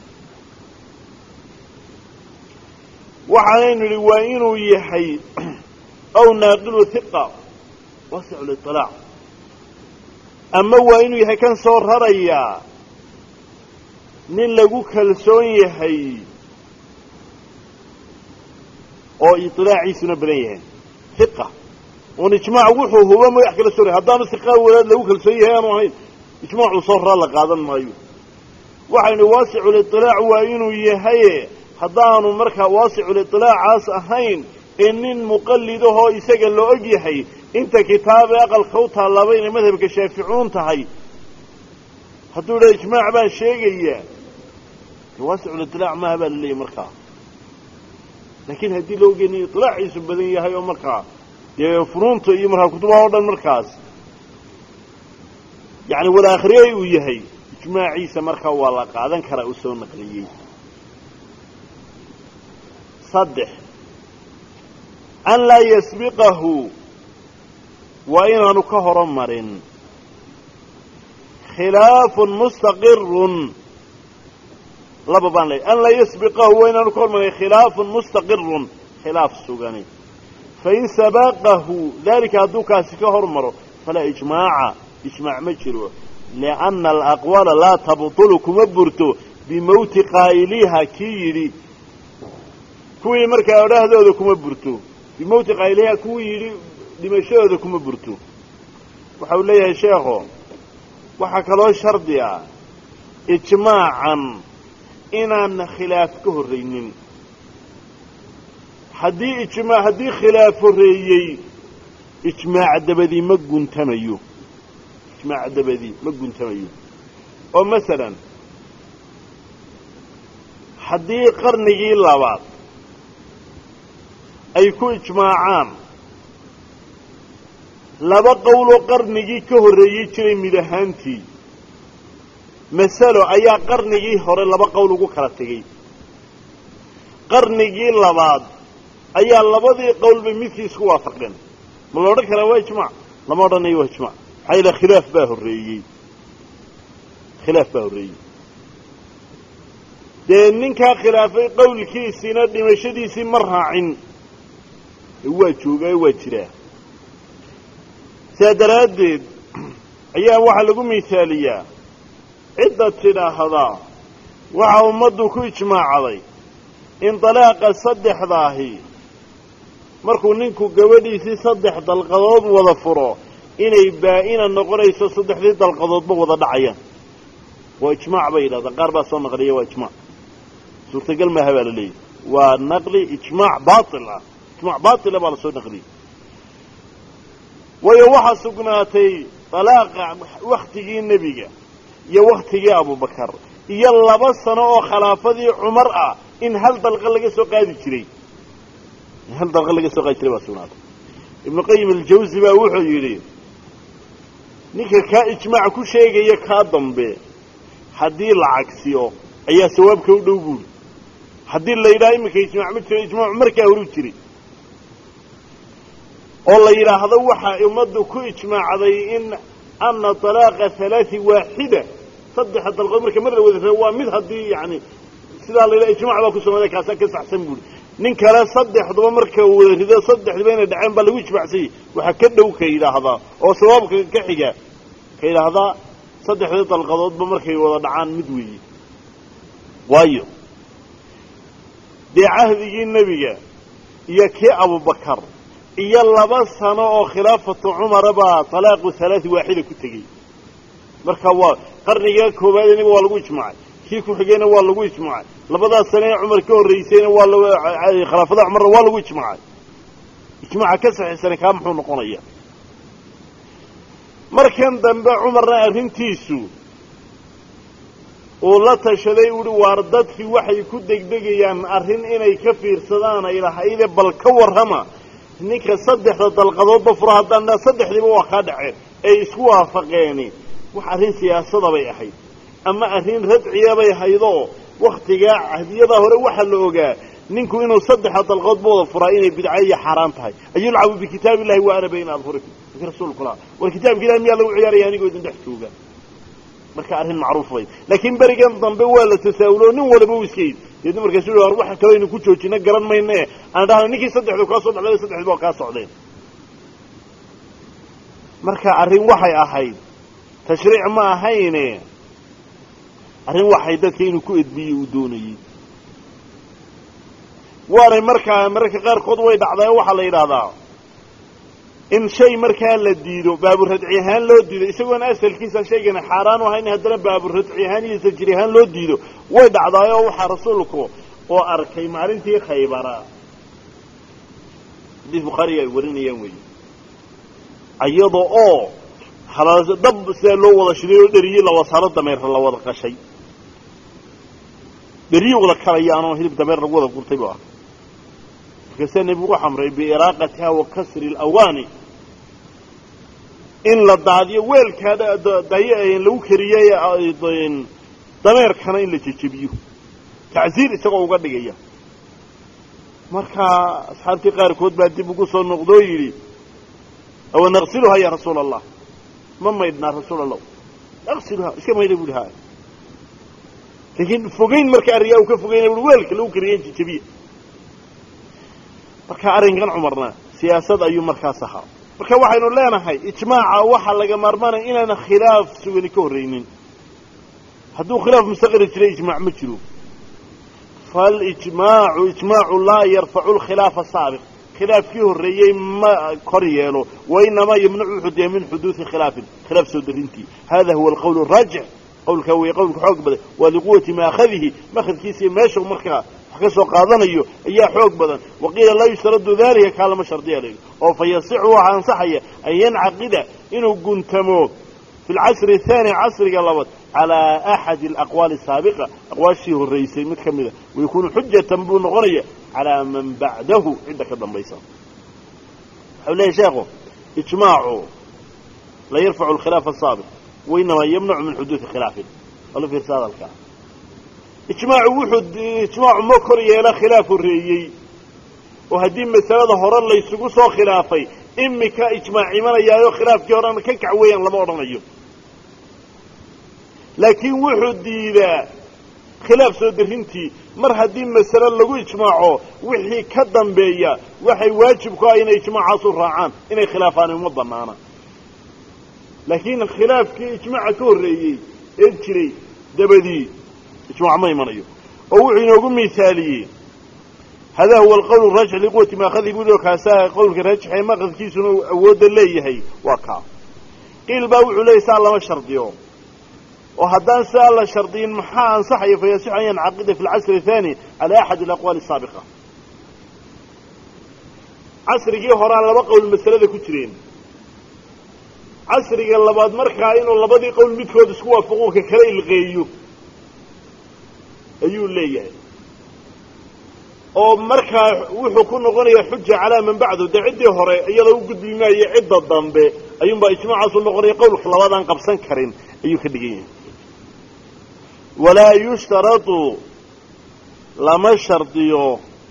S2: وحالين لوائنه يحي أو ناقل ثقة واسع الاطلاع أما وإنه يحي كان صور هريا نين لقو كالسون يحي أو إطلاعي سنة بنيه ثقة ونجمع وحو هو ما يحكي للسوري هدان الثقة ولاد لقو كالسون يحي أنوهين اجمع صور هلا قادم مايو وحين واسع الاطلاع وإنه يحي هدان مركا واسع الاطلاع عاس أهين إن مقلده يسجل له أجيحي أنت كتاب أقل خوتها اللبين مذهب كشافعون تهي هدول إجماع بان شيء واسع الاطلاع ما هبل اللي مركا لكن هدي لو جني طلع يسب ذي هاي مركا يفرون تيمرها كتبها ورد المركز يعني والآخرية ويهي إجماع عيسى مركا والله قاعدا كرا أسون نقليين صدح أن لا يسبقه وإن نكهر مرن خلاف مستقر laba baan leeyahay an laa yasbiqahu waa inaanu ka hormaray khilaafun mustaqirun khilaaf sugani fain sabaqahu dalika hadduu kaasi ka hormaro falaa ijmaaca ijmaac ma jiro lianna alaqwaala laa tabtulu kuma burto bimowti qaa'iliha kii yidhi kuwii markaa odhaahdooda kuma burto bimowti qaa'iliha kuwii yidhi dhimashadooda kuma burto waxa uu leeyahay sheekho waxaa kaloo shardi ah ijmaacan inaan khilaaf ka horraynin haddii ijmaa haddii khilaaf horreeyey ijmaac dabadii ma guntamayo ijmaac dabadii ma guntamayo oo masalan haddii qarnigii labaad ay ku ijmaacaan laba qowloo qarnigii ka horreeyey jiray mid ahaantii masalo ayaa qarnigii hore laba qowl ugu kala tegey qarnigii labaad ayaa labadii qowlba midkii isku waafaqeen ma la odhan karaa waa ijmaac lama odhanayo waa ijmaac maxaa yila khilaaf baa horreeyey khilaaf baa horreeyey dee ninkaa khilaafay qowlkiisiina dhimashadiisii ma raacin waa joogaa waa jiraa sidaa daraaddeed ayaa waxaa lagu misaaliyaa cidda tidhaahdaa waxa ummaddu ku ijmaacday in dalaaqa saddexdaahi markuu ninku gabadhiisii saddex dalqadood wada furo inay baa'ina noqonayso saddexdii dalqadoodba wada dhacayaan waa ijmaac bay yidhahdaa qaar baa soo naqliya waa ijmaac suurtagal maaha baa la leeyahy waa naqli ijmaac baatil ah ijmaac baatila baa la soo naqliyey waayo waxaa sugnaatay dalaaqa wakhtigii nebiga iyo wakhtigii abubakar iyo laba sano oo khilaafadii cumar ah in hal dalqa laga soo qaadi jiray in hal dalqa laga soo qaadi jiray baa sugnaatay ibnu qayim aljawsi baa wuxuu yidhi ninka kaa ijmaac ku sheegaya kaa dambe haddii la cagsiyo ayaa sawaabka u dhow buuri haddii la yidhaha iminka ijmaac ma jiro ijmaacu markaa horuu jiray oo la yidhaahdo waxaa ummaddu ku ijmaacday in ana talaaqa halaai waaxida saddexa dalqood marka mar la wada rabo waa mid haddii yani sidaa la yidhaha ijmac baa ku sugnaaday kaasaa ka saxsan buuri nin kale saddexduba marka wada rido saddexduba inay dhaceen baa lagu ijmaacsanyay waxaa ka dhow ka yidhaahdaa oo sawaabka ka xiga ka yidhaahdaa saddexdii dalqadoodba markay wada dhacaan mid weeye waayo dee cahdigii nebiga iyo kii abubakar iyo laba sano oo khilaafatu cumara baa talaaqu halaai waaxida ku tegey marka waa qarniga koowaad iniba waa lagu ijmaacay kii ku xigayna waa lagu ijmaacay labadaas sano ee cumar ka horraysayna waa khilaafada cumarna waa lagu ijmaacay ijmaaca ka saxiixsana kaa muxuu noqonaya markan dambe cumarna arrintiisu uu la tashaday uhi waar dadkii waxay ku degdegayaan arrin inay ka fiirsadaan ay lahayde bal ka warrama ninka saddexda dalqadoodba furo haddaan saddexdiiba waa kaa dhaceen ay isku waafaqeeni wax arrin siyaasada bay ahayd ama arrin radciya bay haydoo wakhtigaa cahdiyadaa hore waxaa la ogaa ninku inuu saddexa dalqadoodba wada furaa inay bidca iyo xaaraan tahay ayulcabu bikitaabi illahi wa ana bayna adhurikum markii rasuulku lahaa war kitaabka ilahi miyaa lagu ciyaaraya anigoo idin dhex jooga marka arrin macruuf bay laakiin berigan dambe waa la tasaawuloo nin walaba u iska yid deedna markaasu war waxa kaloo aynu ku joojina garan mayne aan dhahna ninkii saddexdu kaa soo dhacday saddexdiba waa kaa socdeen marka arrin waxay ahayd tashriic ma ahayne arrin waxay dadka inuu ku edbiyey uu doonayey waanay markaa mararka qaarkood way dhacdayo waxaa la yidhaahdaa in shay markaa la diido baaburadci ahaan loo diido isagoona asalkiisa shaygana xaaraan u ahayn haddana baaburadci ahaan iyo sajri ahaan loo diido way dhacdaayoo waxaa rasuulku oo arkay maalintii khaybara xadiis bukhaariga ay warinayaan weeye iyada oo dab sidaa loo wada shiday oo dheriyi la wasaaro dameer la wada qashay dheriyi wada kalayaanoo hilib dameer lagu wada gurtay buu ah markaasaa nebigu u xamray biiraaqatiha wa kasri alawaani in la daadiyo weelkaa daye lagu kariyey dameerkana in la jejebiyo tacsiir isagoo uga dhigaya markaa asxaabtii qaarkood baa dib ugu soo noqdoo yidhi awa naqsiluha ya rasuula allah ma maydhnaa rasuul allah naqsiluha iska maydha buuhi ha laakiin fogeyn marka arriyaa uu ka fogeynaya ui weelka lagu kariyeen jajabiya marka arrinkan cumarna siyaasad ayuu markaas ahaa marka waxaynu leenahay ijmaaca waxaa laga maarmaanaya inaana khilaaf sugani ka horraynin hadduu khilaaf mustaqiri jiray ijmaac ma jiro falijmaacu ijmaacu laa yarfacu lkhilaafa saabiq khilaafkii horreeyey ma kor yeelo wainamaa yamnacu wuxuu dee min xuduudi khilaafin khilaaf soo darintii hada huwa alqowl araajix qowlkaa weeye qowlka xoog badan waa liquwati maakhadihi makhadkiisa iyo meesha markaa wax ka soo qaadanayo ayaa xoog badan waqiila laa yushtaradu dalika kaa lama shardiya layidhi oo fa yasixu waxaa ansaxaya an yancaqida inuu guntamo fi lcasri athaani casriga labaad calaa axadi alaqwaali asaabiqa aqwaashii horraysay mid ka mida wayakuunu xujatan buu noqonaya calaa man bacdahu cidda ka dambaysa waxau leeyahy sheekhu ijmaacu la yarfacu alkhilaafa asaabiq wainamaa yamnacu min xuduudi khilaafin ala fiirsa hadalkaa ijmaacu wuxuu ijmaacu ma kor yeela khilaaf horreeyey oo haddii masalada hore laysugu soo khilaafay imika ijmaac imanayaayo khilaafkii horena ka kac weeyaan lama odhanayo laakiin wuxuu diidaa khilaaf soo darintii mar haddii masale lagu ijmaaco wixii ka dambeeya waxay waajib ku ah inay ijmaacaasu raacaan inay khilaafaan uma banaana laakiin khilaafkii ijmaaca ka horreeyey ee jiray dabadii ijmaac ma imanayo oo wuxuu inoogu misaaliyey hada huwa alqowl raajix liquwati maakhadi buu o kaasaa qowlka raajixee maqadkiisuna uu awoodda leeyahay waa kaa qiil baa wuxuu leeyahy saa lama shardiyo oo haddaan saa la shardiyin maxaa ansaxaya fayasixu an yancaqida fi alcasri athani cala axadi alaqwaali asaabiqa casrigii horaa laba qowl masalada ku jireen casriga labaad markaa inuu labadii qowl midkood isku waafaqo ka kala ilqeeyo ayuu leeyahay oo markaa wuxuu ku noqonayaa xuja calaa man bacdu dee ciddii hore iyadoo u gudbi maayo cidda dambe ayuunbaa ijmaacaasu noqonaya qowlka labaad aan qabsan karin ayuu ka dhigan yahay walaa yushtaradu lama shardiyo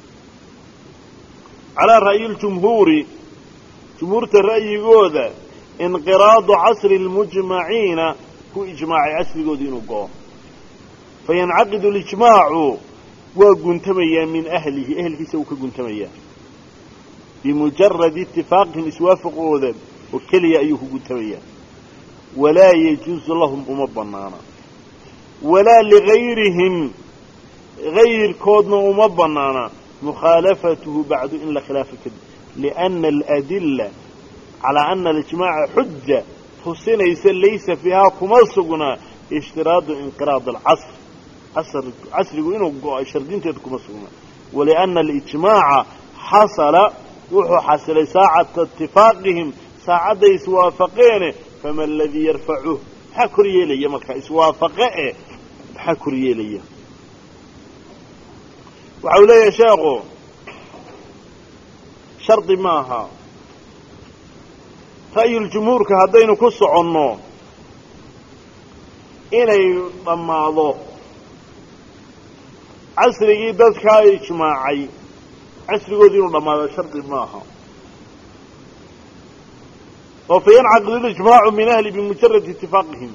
S2: calaa ra'yi ljumhuuri jumhuurta ra'yigooda inqiraadu casri lmujmaciina ku ijmaacay casrigooda inuu go-o fayancaqidu lijmaacu waa guntamayaa min ahlihi ehelkiisa uu ka guntamayaa bimujaradi itifaaqihim iswaafaqooda oo keliya ayuu ku guntamayaa walaa yajuusu lahum uma banaana walaa ligayrihim gayrkoodna uma banaana mukhaalafatuhu bacdu in la khilaafo kadib liana aladila calaa ana alijmaaca xuja tusinaysa laysa fiihaa kuma sugnaa ishtiraadu inqiraad alcasr casrigu inuu go-ay shardinteed kuma sugnaa waliana alijmaaca xasala wuxuu xasilay saacata itifaaqihim saacadday iswaafaqeene fama aladii yarfacuh maxaa kor yeelaya markaa iswaafaqe e maxaa kor yeelaya waxa uu leeyahay sheekhu shardi maaha ra'yuljumhuurka haddaynu ku soconno inay dhammaado casrigii dadkaa ijmaacay casrigooda inuu dhammaado shardi maaha oo fa yancaqidu lijmaacu min ahli bimujaradi itifaaqihim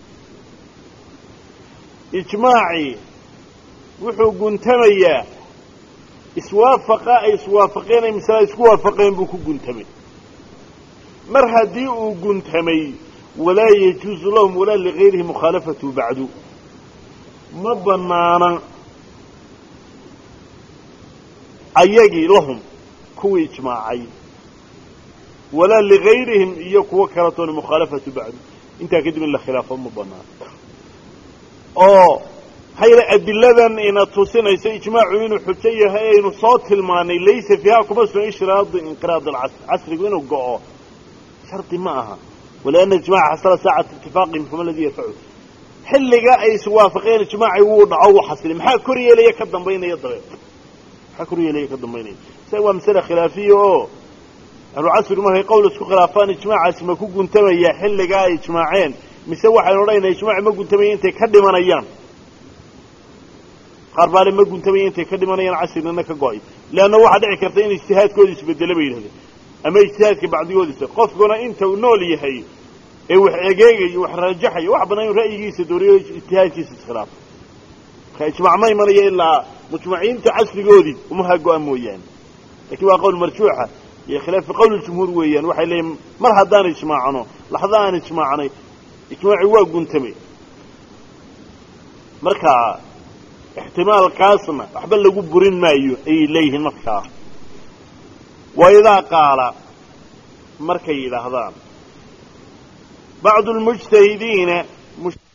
S2: ijmaacii wuxuu guntamayaa iswaafaqa ay iswaafaqeen ay masala isku waafaqeen buu ku guntamay mar haddii uu guntamay walaa yajuusu lahum walaa ligayrihi mukhaalafatu bacdu ma banaana ayagii lahum kuwii ijmaacay walaa ligayrihim iyo kuwo kaletoona mukhaalafatu bacdu intaa kadib in la khilaafo ma banaana oo hayla adiladan ina tusinaysa ijmaacu inuu xujo yahay aynu soo tilmaanay laysa fiiha kuma sugna ishraadu inqiraad alcasr casrigu inuu go-o shardi ma aha waliana ijmaca xasala saacata itifaaqihim fama aladii yarfacu xilliga ay iswaafaqeen ijmaacii wuu dhaco wuu xasilay maxaa kor yeelaya ka dambaynaya dabeed maxaa kor yeelaya ka dambaynaya sa waa masale khilaafiya oo ahlucasrigu markay qowl isku khilaafaan ijmaacaasi ma ku guntamaya xilligaa ay ijmaaceen mise waxaynu odhanayna ijmaaci ma guntamaya intay ka dhimanayaan qaar baale ma guntamaya intay ka dhimanayaan casrigana ka go-ay leanna waxaa dhici karta in ijtihaadkooda isbedelo bay yidhahdeen ama ijtihaadka bacdigoodiisa qofkuna inta uu nool yahay ee wax egeegayo wax rajaxayo wax badan inuu ra'yigiisa dooriyo ijtihaadkiisa iskhilaafo marka ijmaac ma imanaya ilaa mujmaciinta casrigoodii umaha go-a mooyaane laakiin waa qowl marjuuxa iyo khilaafi qowl jumhuur weeyaan waxay leeyihin mar haddaan ijmaacno laxda aan ijmaacnay ijmaaci waa guntamay marka ixtimaalkaasna waxba lagu burin maayo ayay leeyihiin markaa wa idaa qaala markay yidhaahdaan bacdu lmujtahidiina